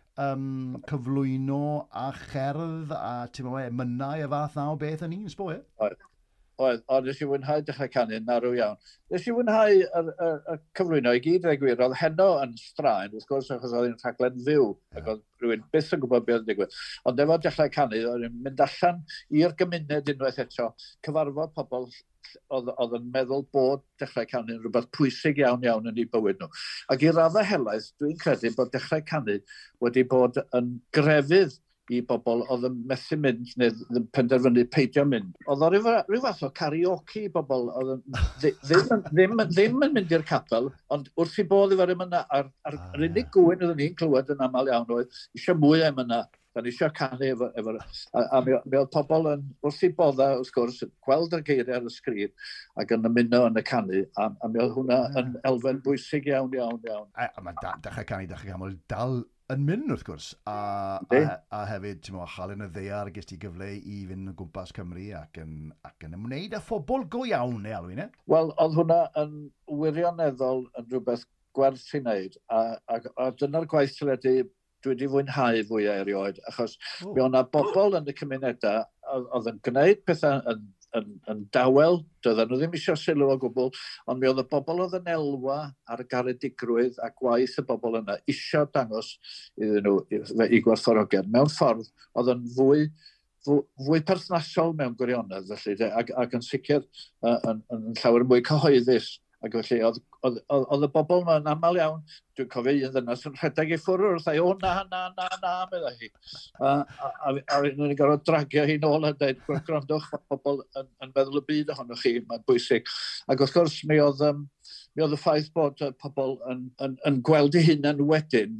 um, cyflwyno a cherdd a, ti'n meddwl, mynnau y fath na o beth yn un, sbo, e? Oedd. Oedd, ond nes i fwynhau dechrau canu, narw iawn. Nes i fwynhau y, y, y cyflwyno i gyd, rhaid gwir, oedd heno yn straen, wrth gwrs, achos oedd hi'n rhaglen fyw, ac oedd rhywun byth yn gwybod beth yn digwydd. Ond efo dechrau canu, oedd yn mynd allan i'r gymuned unwaith eto, cyfarfod pobl oedd yn meddwl bod dechrau canu yn rhywbeth pwysig iawn iawn yn ei bywyd nhw. Ac i raddau helaeth, dwi'n credu bod dechrau canu wedi bod yn grefydd i bobl oedd yn methu mynd neu penderfynu peidio mynd. Oedd o rhyw fath o karaoke i bobl oedd ddim, ddim, ddim yn mynd i'r capel, ond wrth i bodd i fod yma ar, ar, ar unig gwyn oedden ni'n clywed yn aml iawn oedd eisiau mwy am yna. Da ni eisiau canu efo... efo a, a mi oedd pobl yn wrth i bodda, wrth gwrs, gweld y geiriau ar y sgrin ac yn ymuno yn y canu, a, a mi oedd hwnna yn elfen bwysig iawn, iawn, iawn. A, a mae dechrau canu, dechrau camol dal yn mynd wrth gwrs, a, a, a hefyd, ti'n meddwl, chalen y ddeiar gys ti gyfle i fynd yn gwmpas Cymru ac yn, ac yn ymwneud â phobl go iawn, neu Alwyn, e? Wel, oedd hwnna yn wirioneddol yn rhywbeth gwerth i wneud, a, a, a dyna'r gwaith tyledu dwi wedi fwynhau fwyaf erioed, achos oh. mi o'na bobl yn y cymunedau oedd yn gwneud pethau yn, yn, yn dawel, doedden nhw ddim eisiau sylw o gwbl, ond mi oedd y bobl oedd yn elwa ar y garedigrwydd a gwaith y bobl yna eisiau dangos iddyn nhw i, i gwerthfawrogiad. Mewn ffordd oedd yn fwy, fwy, fwy perthnasol mewn gwirionedd, felly, ac, ac yn sicr uh, yn, yn llawer mwy cyhoeddus. Ac felly, oedd y bobl yma'n aml iawn, dwi'n cofio un ddynas yn rhedeg i ffwrdd wrth ei, o na, na, na, na, medda hi. A, a, a, a ni'n gorfod dragio hi nôl a dweud, gwrandwch, mae pobl yn, yn meddwl y byd ohonoch chi, mae'n bwysig. Ac wrth gwrs, mi oedd, um, mi oedd y ffaith bod uh, pobl yn, yn, yn gweld eu hunain wedyn,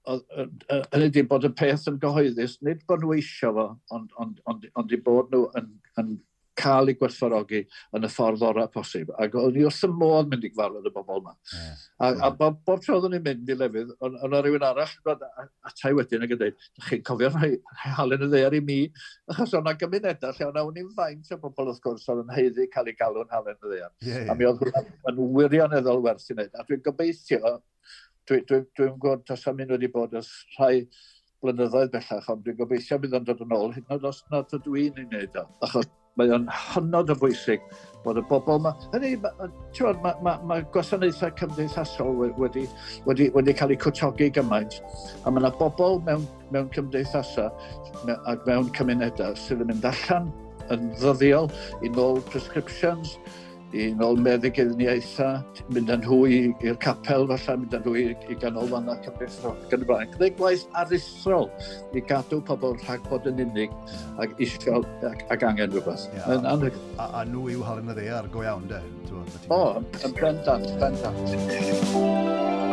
yn ydy bod y peth yn gyhoeddus, nid bod nhw eisiau fo, ond, ond, ond, ond i bod nhw yn, yn cael ei gwerthfawrogi yn y ffordd orau posib. Ac o'n i wrth y modd mynd i gyfarfod y bobl yma. Yeah. A, a bob, bob tro oedden ni'n mynd i lefydd, o'n o rhywun arall atai wedyn ac yn dweud, chi'n cofio rhai halen y ddear i mi, achos o'na gymunedau lle o'na wni'n faint o bobl wrth gwrs oedd yn heiddi cael ei galw'n halen y ddear. Yeah, yeah. A mi oedd yn wirioneddol werth i wneud. A dwi'n gobeithio, dwi'n dwi, dwi gwybod os am un wedi bod os rhai blynyddoedd bellach, ond dwi'n gobeithio bydd o'n dod yn ôl, hyd yn oed os nad ydw i'n ei wneud o. Achos mae o'n hynod o bwysig bod y bobl yma... Hynny, ti'n mae ma, ma gwasanaethau cymdeithasol wedi, wedi, wedi cael eu cwtogi gymaint, a mae yna bobl mewn, mewn cymdeithasau ac mewn cymunedau sydd yn mynd allan yn ddyddiol i nôl prescriptions, i nôl meddyginiaethau, mynd yn hwy i'r capel falle, mynd yn hwy i ganolfannau cymdeithasol ac yn y blaen. Gwneud gwaith aruthrol i gadw pobl rhag bod yn unig ac isio ac, ac angen rhywbeth. Yeah, a, a, a nhw yw halen y ddear go iawn, de? O, yn bendant, bendant.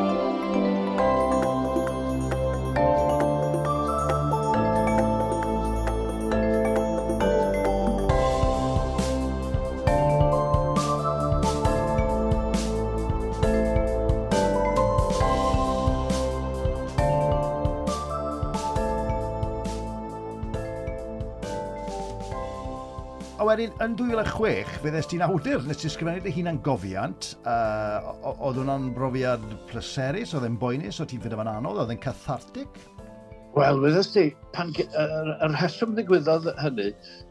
A wedyn, yn dwy fil a chwech, fe ddest ti'n awdur, nes ti ysgrifennu dy hunan gofiant. Uh, oedd hwnna'n brofiad pleserus, oedd e'n boenus, oedd ti'n ffynd o'n anodd, oedd e'n cathartic? Wel, fyddes ti, pan yr rheswm ddigwyddodd hynny,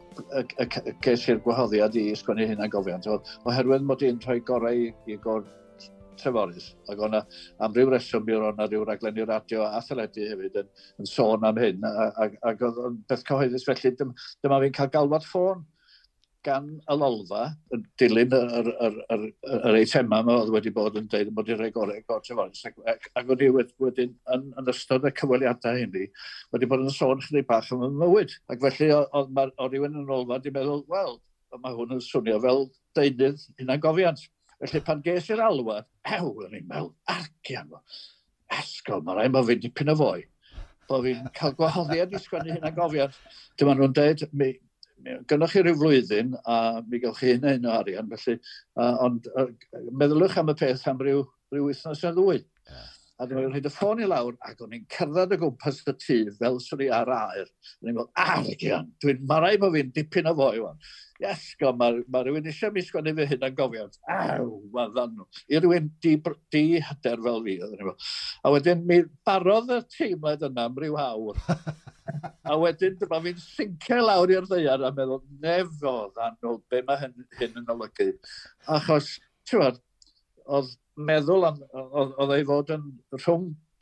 ges i'r gwahoddiad i ysgrifennu hunan gofiant, oherwydd mod i'n rhoi gorau i gor Treforys. Ac o'na am ryw reswm mi o'na ryw raglenni radio a theledu hefyd yn, yn sôn am hyn. Ac oedd yn beth cyhoeddus felly, dyma fi'n cael galwad ffôn gan y lolfa, yn dilyn yr, yr, yr, yr eitema yma oedd wedi bod yn dweud bod i'n rhoi gorau gor Treforys. Ac, ac wedi wedyn yn, yn ystod y cyfweliadau hynny, wedi bod yn sôn chydig bach am y mywyd. Ac felly oedd o rhywun yn lolfa wedi meddwl, wel, mae hwn yn swnio fel deunydd hunan gofiant. Felly pan ges i'r alwad, ew, yn i'n meddwl, argian fo, esgol, mae rai mae fi'n dipyn o foi, bod fi'n cael gwahoddiad i sgwennu hunan gofiant. Dyma nhw'n dweud, gynnwch chi ryw flwyddyn a mi gael chi hynny un o arian, felly, uh, ond uh, meddylwch am y peth am ryw, ryw wythnos o ddwy. Yeah. A dyma rhaid y ffôn i lawr ac o'n i'n cerdded o gwmpas y tŷ fel swn i ar aer. O'n i'n meddwl, argian, dwi'n marai mo fi'n dipyn o foi wan. Iesgo, mae ma rhywun eisiau mi sgwennu fi hyn yn gofiant. Aw, mae ddan nhw. I rhywun di, di hyder fel fi. A wedyn mi barodd y teimlad yna am ryw awr. A wedyn dyma fi'n syncio lawr i'r ddeiar a meddwl, nefo ddannol, be mae hyn, hyn yn olygu. Achos, ti'n fawr, oedd meddwl, oedd ei fod yn rhwng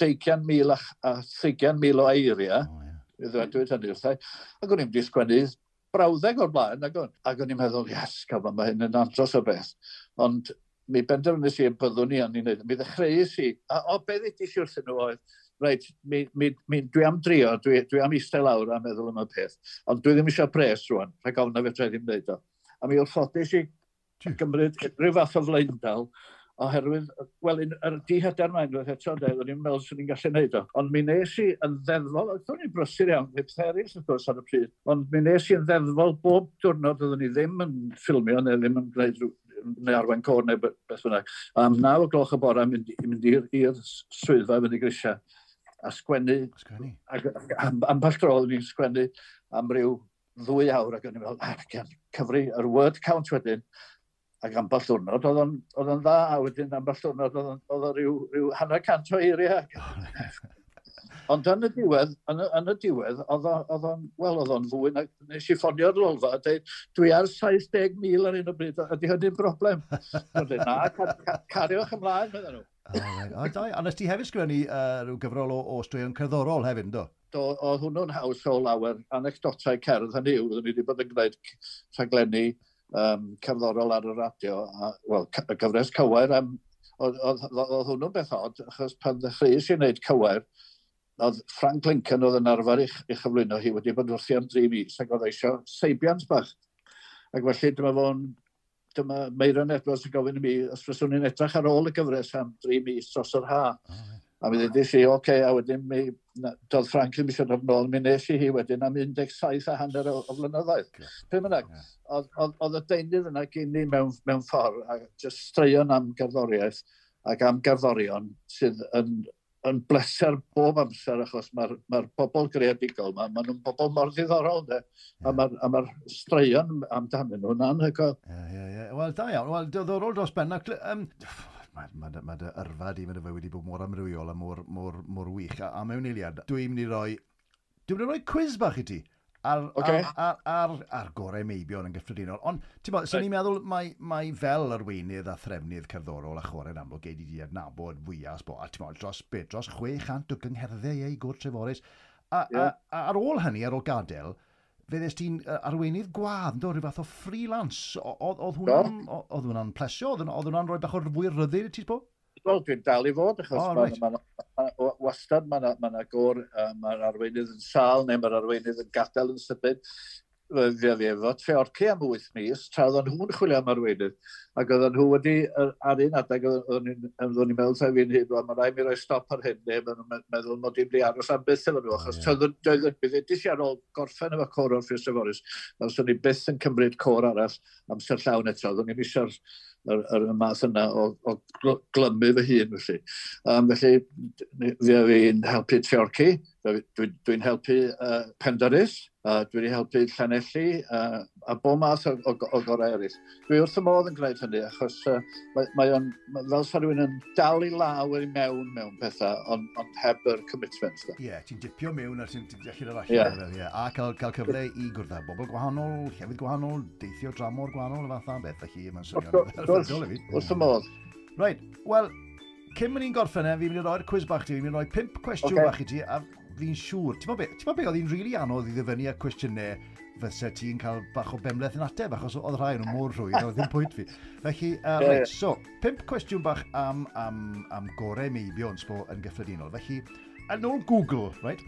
deugain mil a, a threigain mil o eiriau. Oh, yeah. Dweud hynny wrthai. Ac o'n i'n di sgwennu brawddeg o'r blaen. Ac o'n i'n meddwl, yes, cyfan, mae hyn yn andros o beth. Ond mi benderfynus i yn byddwn ni yn ei wneud. Mi ddechreuais i. A o, beth ydych chi wrthyn nhw oedd? Reit, mi, mi, mi, dwi am drio, dwi, dwi am eistedd lawr a meddwl yma peth. Ond dwi ddim eisiau pres rwan, rhaid ofna fe dre ddim wneud o. A mi wrthodus i gymryd rhyw fath o flaendal, oherwydd, wel, yr di-hyder mae'n rhaid eto, de, o'n i'n meddwl sy'n ni'n gallu wneud o. Ond mi nes i yn ddeddfol, o'n i'n brysur iawn, heb theris wrth gwrs ar y pryd, ond mi nes i yn ddeddfol bob diwrnod oeddwn i ddim yn ffilmio, neu ddim yn gwneud neu arwain côr neu beth bynnag. Am naw o gloch y bore, mynd i'r swyddfa fyny grisiau a sgwennu. Sgwennu. Am, amball dro o'n i'n sgwennu am ryw ddwy awr ac o'n i'n meddwl, ac gan cyfri yr word count wedyn, ac amball diwrnod oedd o'n dda, a wedyn amball diwrnod oedd o'n ryw, ryw hanner cant o eiriau. Ond yn y diwedd, yn y, yn y diwedd, oedd o'n, wel, oedd o'n fwy, na, nes i ffonio'r lolfa a dweud, dwi ar saith deg mil ar un o bryd, ydy hynny'n broblem? Dweud, na, cariwch ymlaen, meddyn nhw. O, da, a nes ti hefyd sgwennu uh, rhyw gyfrol o, o straeon cerddorol hefyd, do? Do, oedd hwnnw'n haws o lawer anecdotau cerdd, hynny yw, oeddwn i wedi bod yn gwneud rhaglenni um, cerddorol ar y radio, a, wel, y gyfres cywair, um, oedd hwnnw'n beth od, achos pan ddechreuais i wneud cywair, oedd Frank Lincoln oedd yn arfer i'ch, i'ch chyflwyno hi wedi bod wrthi am dri mis, ac oedd eisiau seibiant bach. Ac felly dyma fo'n dyma Meiron Edwards yn gofyn i mi, os fyswn ni'n edrych ar ôl y gyfres am dri mis dros yr ha. Oh, a mi ddweud i, oce, okay, a wedyn mi, doedd Frank ddim eisiau dod nôl, mi nes i hi wedyn am un deg saith a hanner o, o flynyddoedd. Pe mynnag, oedd y deunydd yna gen i mewn, mewn ffordd, a jyst straeon am gerddoriaeth ac am gerddorion sydd yn yn bleser bob amser, achos mae'r ma bobl greadigol yma, mae nhw'n bobl mor ddiddorol, de. Yeah. A mae'r ma straeon amdanyn nhw'n anhygoel. Ie, ie, ie. Wel, da iawn. Wel, diddorol dros ben. Um, mae ma, ma dy yrfa di, mae dy fe wedi bod mor amrywiol a mor, mor, mor wych. A, a mewn eiliad, dwi'n mynd i roi... Dwi'n mynd i roi quiz bach i ti. Ar, okay. ar, ar, ar, ar gorau meibion yn gyffredinol. Ond, ti'n bod, sy'n ni'n meddwl mai, mai fel arweinydd a threfnydd cerddorol a chwarae'n amlwg gei di adnabod fwyaf sbo, a ti'n bod, dros beth, dros chwe chant o gyngherddau ei gwrdd Treforys. A, yeah. a, a ar ôl hynny, ar ôl gadael, fe ddys ti'n arweinydd gwadd, do, rhyw fath o freelance. Oedd hwnna'n plesio? Oedd hwnna'n rhoi bach o'r fwy ryddid, ti'n bod? Wel, dwi'n dal i fod, achos oh, right. ma, ma, ma, wastad mae'r ma ma gor, uh, mae'r arweinydd yn sal, neu mae'r arweinydd yn gadael yn sydyn. Fe fi efo Treorci am wyth mis, tra oedd nhw'n chwilio am arweinydd. Ac oedd nhw wedi, ar un adeg, oedd nhw'n meddwl ta fi'n hyd, mae rhaid mi roi stop ar hyn, neu mae'n meddwl mod i'n di aros am byth efo nhw, achos doedd yn byddedus i ar ôl gorffen efo cor o'r Ffyrst Treforys, os o'n i byth yn cymryd cor arall amser llawn eto, oedd o'n i'n eisiau'r yr, yr math yna o, o glymu fy hun, felly. Um, felly, fi fi'n helpu Treorci, dwi'n dwi helpu uh, Pendarys, uh, dwi'n helpu Llanelli, uh, a bob math o, o, o gorau eraill. Dwi wrth y modd yn gwneud hynny, achos uh, mae, mae on, fel sa rhywun yn dal i lawr i mewn mewn pethau, ond on heb yr commitment. Ie, yeah, ti'n dipio mewn a ti'n dechrau allan. Yeah. Yeah. A cael, cael cyfle i gwrdd bobl gwahanol, llefydd gwahanol, deithio dramor gwahanol, y fath am beth, felly mae'n swnio'n wrth y modd. Right, wel, cyn mynd i'n gorffen e, fi'n mynd i roi'r quiz bach ti, fi'n mynd i roi pimp cwestiwn okay. bach i ti, a fi'n siŵr. Ti'n meddwl be, be oedd hi'n rili anodd i ddyfynu a cwestiynau fysa ti'n cael bach o bemleth yn ateb, achos oedd rhai nhw mor rhwydd, oedd ddim pwynt fi. Felly, uh, yeah. right, so, pimp cwestiwn bach am, am, am gorau meibion sbo yn gyffredinol. Felly, yn ôl Google, right,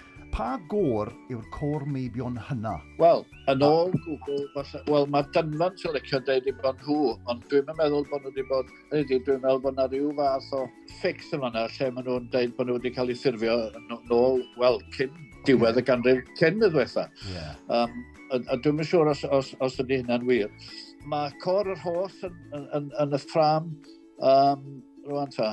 pa gor yw'r cor meibion hynna? Wel, yn ôl Google, wel, mae Dynfan sy'n licio dweud i bod nhw, ond dwi'n meddwl bod nhw wedi bod, dwi'n meddwl bod yna rhyw fath o ffix yn fanna, lle maen nhw'n dweud bod nhw wedi cael ei ffurfio nôl, wel, cyn diwedd y ganrif cyn y ddwetha. Yeah. Um, a, a dwi'n siŵr os, os, os ydy hynna'n wir. Mae cor yr holl yn, yn, yn, yn y ffram, um, rwan ta.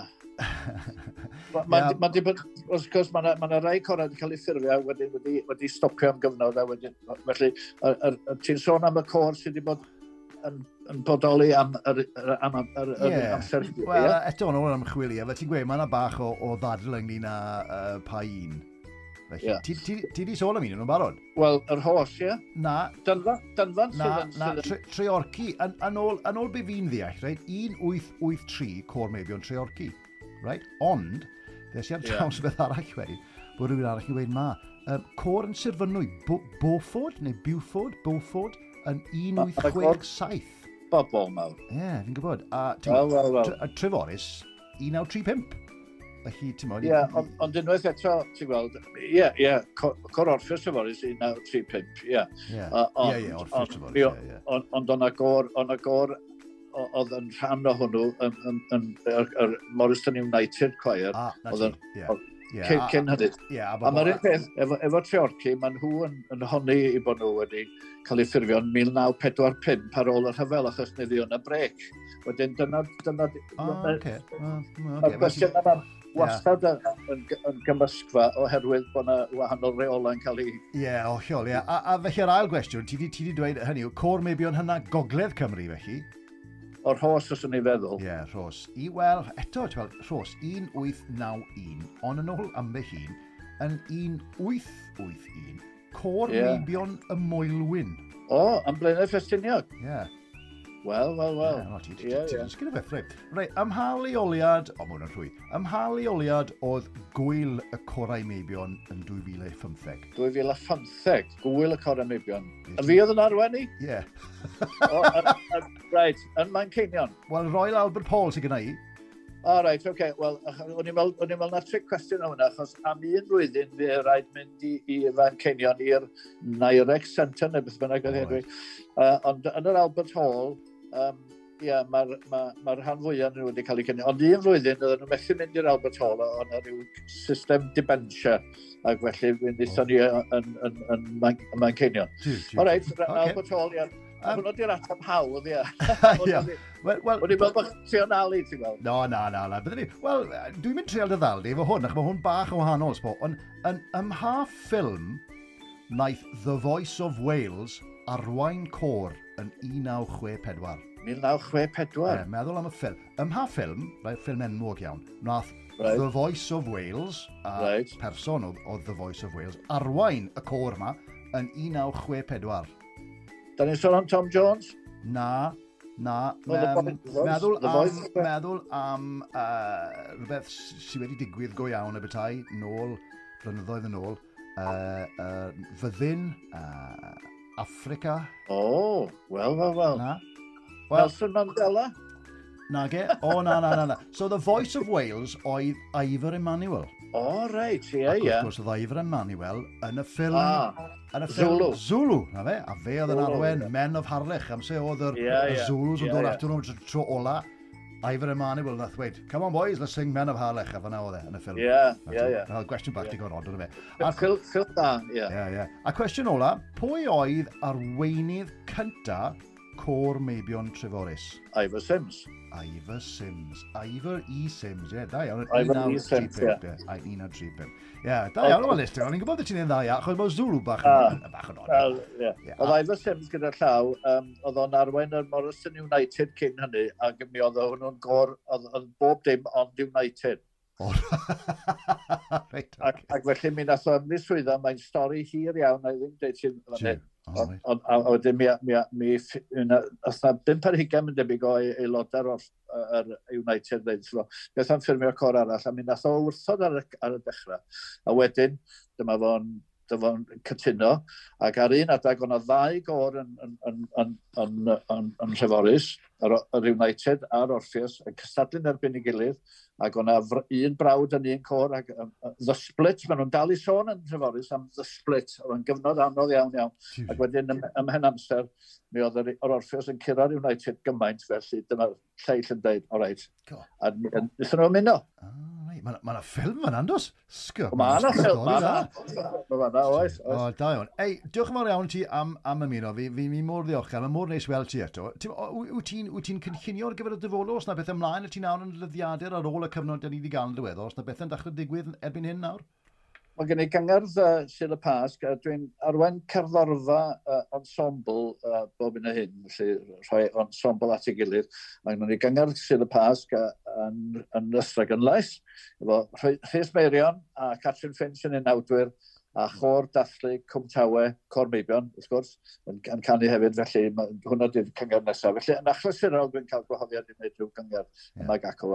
Mae'n ma, ma, wrth gwrs, mae yna ma rai corau wedi cael ei ffurfio wedi, wedi, wedi stopio am gyfnod. Wedi, felly, ti'n sôn am y cor sydd wedi bod yn, yn bodoli am yr am, am, am, yeah. amser. Wel, yeah? Eto yn ôl am chwilio, fe ti'n gweud, mae yna bach o, o ddadl ynglyn â uh, pa un. Yeah. Ti wedi sôn am un nhw'n barod? Wel, yr holl, ie? Yeah. Na. Dynfan, dynfan sydd yn... Na, na, Treorci, yn, yn, ôl, yn ôl be fi'n ddeall, right? un wyth wyth tri cor meibion Treorci. Right? Ond, Des i ar draws beth arall wedi, bod rhywun arall yn dweud ma. Um, Cor yn Sir Fynwy, Bo Beaufort, neu Beaufort, Beaufort, yn un wyth chwech saith. Bobl mawr. Ie, yeah, fi'n gwybod. A well, well, well. Tr Treforys, un naw tri pump. Felly, ti'n modd... Ie, ond unwaith eto, ti'n gweld, ie, ie, Cor Orffwys Treforys, un naw tri pump, ie. Ie, ie, Orffwys Treforys, ie. Ond o'n agor, o'n agor, oedd yn rhan o hwnnw, yn Morriston United choir. Ah, na ti, ie. Cyn hynny. A mae'r un peth, efo Treorci, mae nhw yn honni i bod nhw wedi cael ei ffurfio yn mil naw pedwar pump ar ôl y rhyfel achos nid yn y brec. Wedyn dyna... O, oce. Mae'r cwestiwn yma wastad yn gymysgfa oherwydd bod yna wahanol reola yn cael ei... Ie, ollol, ie. A felly'r ail gwestiwn, ti wedi dweud hynny, Cor maybe o'n hynna Gogledd Cymru felly? O'r Rhos os o'n i feddwl. Ie, yeah, Rhos. I, wel, eto, ti'n fel, Rhos, un wyth naw un, ond yn ôl ambell un, yn un wyth wyth un, Cor yeah. Meibion y Moelwyn. O, am Blaenau Ffestiniog? Ie. Yeah. Wel, wel, wel. Ie, no, ti ddysgu fe ffreg. Rai, ymhal leoliad, o, mwyn yn rhwy, ymhal leoliad oedd gwyl y Corau Meibion yn dwy fil a phymtheg. dwy fil a phymtheg, gwyl y Corau Meibion. A fi oedd yn arwenni? Ie. Right, yn Manceinion. Wel, Royal Albert Paul sy'n gyda i. O, right, oce. Okay. Wel, o'n i'n meddwl na'r tric cwestiwn o hwnna, achos am un flwyddyn fi rhaid mynd i, i Manceinion i'r Nairec Centre, neu beth bynnag oedd hedwi. Uh, ond yn yr Albert Hall, um, yeah, mae'r ma, ma rhan fwyaf nhw wedi cael ei cynnig. Ond un flwyddyn, oedden nhw'n methu mynd i'r Albert Hall, ond yna rhyw system dementia, ac felly fynd eithon ni yn Manceinion. O, reit, Albert Hall, ie. A hwnnw di'r ateb hawdd, ie. O'n i'n meddwl bod ti'n nalu, ti'n gweld? No, na, na, na. Wel, dwi'n mynd treol dy ddaldi efo hwn, ac mae hwn bach o wahanol, ond yn ymha ffilm, naeth The Voice of Wales arwain Cor yn un naw chwech pedwar. un naw chwech pedwar? Ie, meddwl am y ffilm. Ymha ffilm, ffilm enwog iawn, nath The Voice of Wales, a person o The Voice of Wales, arwain y Cor yma yn un naw chwech pedwar. Da ni'n sôn am Tom Jones? Na, na. Meddwl am, meddwl am uh, rhywbeth sydd wedi digwydd go iawn y bethau, nôl, blynyddoedd yn ôl. Uh, uh, Fyddin, uh, Africa. O, oh, wel, wel, wel. Na. Nelson Mandela? Na ge? O, na, na, na, na. So The Voice of Wales oedd Ivor Emmanuel. O, oh, reit, ie, ie. Ac wrth gwrs oedd Ivor Emmanuel yn y ffilm... Ah, yn y ffilm Zulu. Zulu, na fe. A fe oedd yn arwen Men of Harlech, amser oedd yr yeah, yeah. Zulus yn yeah, dod yeah. atyn nhw tro ola. Ivor Emmanuel nath weid, come on boys, let's sing Men of Harlech, a fanna oedd e yn y ffilm. Ie, ie, ie. Wel, gwestiwn bach digon od, oedd fe. Ffilm da, ie. Ie, ie. A cwestiwn ola, pwy oedd arweinydd cynta Cor Meibion Treforys? Ivor Sims. Ivor Sims. Ivor E. Sims, ie, da iawn. Ivor E. Sims, ie. un naw tri pump. Ie, da iawn o'n listio. O'n i'n gwybod y ti'n ein dda ia, achos mae Zulu bach yn oed. Oedd Ivor Sims gyda llaw, oedd o'n arwain yr Morriston United cyn hynny, ac mi oedd hwnnw'n gor, oedd bob dim ond United. Ac felly mi nath o ymwneud swydda, mae'n stori hir iawn, a ddim dweud ti'n fan hyn. Ond wedyn mi, mi, mi, os na bimp ar hugain yn debyg o aelodau'r yr United ddeud, beth am ffilmio cor arall, a mi nath o wrthod ar y, ar y dechrau. A wedyn, dyma fo'n fo cytuno, ac ar un adag o'na ddau gor yn, yn, yn, yn, yn, yn, yn Treforys, yr United a'r Orffwys, yn cystadlu'n erbyn ei gilydd, ac o'na un brawd yn un cor, ac um, The Split, maen nhw'n dal i sôn yn Treforys am The Split, oedd yn gyfnod anodd iawn iawn, ac wedyn ym, ym hen amser, mi oedd yr Orffwys yn curo'r United gymaint, felly dyma'r lleill yn dweud, o reit, a nithon nhw'n mynd o. Mae yna ffilm fan andos? Sgwr. Mae yna ffilm, mae yna. Mae yna, oes. O, da iawn. Ei, diolch yn fawr iawn ti am, am ymuno. Fi, fi, fi mor ddiolchgar, mae mor neis weld ti eto. Wyt ti'n cynllunio ar gyfer y dyfodol? Os na beth ymlaen y ti nawr yn lyddiadur ar ôl y cyfnod da ni wedi gael yn diweddol? Os na beth yn dechrau digwydd erbyn hyn nawr? Mae gen i gyngerdd uh, Sir y Pasg, a dwi'n arwen cerddorfa uh, ensemble uh, bob un o hyn, felly rhoi ensemble at ei gilydd. Mae gen i gyngerdd Sir y Pasg uh, yn, yn Ystrak yn Lais, efo Rhys Meirion a Catrin Finch yn un awdwyr, a chor dathlu Cwm Tawe, Cor Meibion, wrth gwrs, yn, yn canu hefyd, felly hwnna di'r cyngerdd nesaf. Felly yn achlysurol dwi'n cael gwahoddiad i wneud rhyw cyngerdd yma gaco a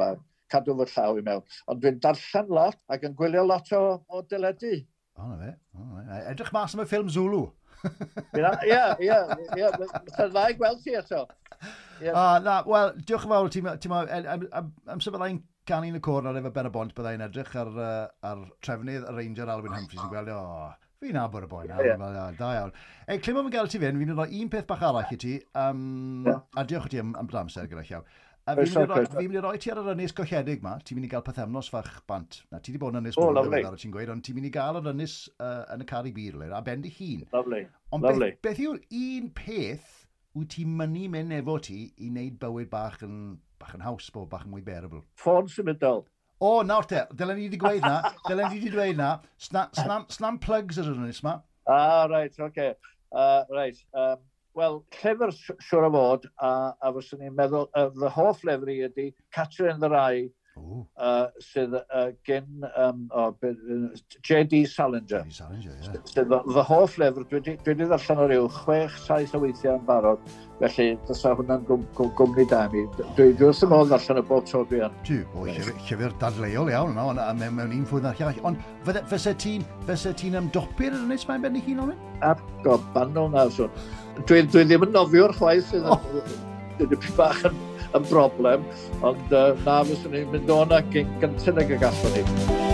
cadw fy llaw i mewn. Ond dwi'n darllen lot ac yn gwylio lot o, o dyledu. O, na fe. O, na fe. Edrych mas am y ffilm Zulu. Ie, ie, ie. Mae'n dda i gweld ti eto. Ah, na, wel, diolch yn fawr ti. Am sef byddai'n canu yn y cwr ar efo Ben y Bont, byddai'n edrych ar, uh, ar trefnydd y Ranger Alwyn Humphreys yn gweld, o, oh, fi'n nabod y boi na, yeah. yeah, da iawn. E, Clem o'n gael ti fynd, fi'n rhoi un peth bach arall i ti, um, yeah. a diolch i ti am, am amser gyda llaw. Fi'n mynd i roi ti ar yr ynys golledig ma, ti'n mynd i gael pethefnos fach bant. Na, ti wedi bod yn ynys oh, bod ar ti'n gweud, ond ti'n mynd i gael yr ynys uh, yn y Cari Bir, a bend i hun. Lovely, ond lovely. Beth, beth yw'r un peth wyt ti'n mynnu mynd efo ti i wneud bywyd bach yn, bach yn haws, bo, bach yn mwy bearable? Ffôn symudol. O, nawr te, dylen ni wedi gweud na, dylen ni wedi dweud na, snam, snam plugs ar yr ynys ma. Ah, right, oce. Okay. Uh, right. Um, Wel, llyfr siwr o fod, a, a fyswn i'n meddwl, uh, fy hoff lyfr i ydy Catcher in the Rye, uh, sydd uh, gen um, oh, J D Salinger. J D Salinger, ie. Yeah. Sydd fy hoff lyfr, dwi wedi ddarllen o ryw chwech, saith o weithiau yn barod, felly dysa hwnna'n gwmni da mi. Dwi wrth y modd ddarllen o bob tro dwi yn. Ti, o, llyfr dadleuol iawn yma, ond mewn un ffwrdd na llall. Ond fysa ti'n ymdopi'r ynys mae'n benni hun o'n mynd? A gobanol na, so. Dwi, dwi ddim yn nofio'r chwaith sydd yn oh. dipyn bach yn, yn broblem, ond uh, na fyswn ni'n mynd o'na gyntyn ag y gallwn ni.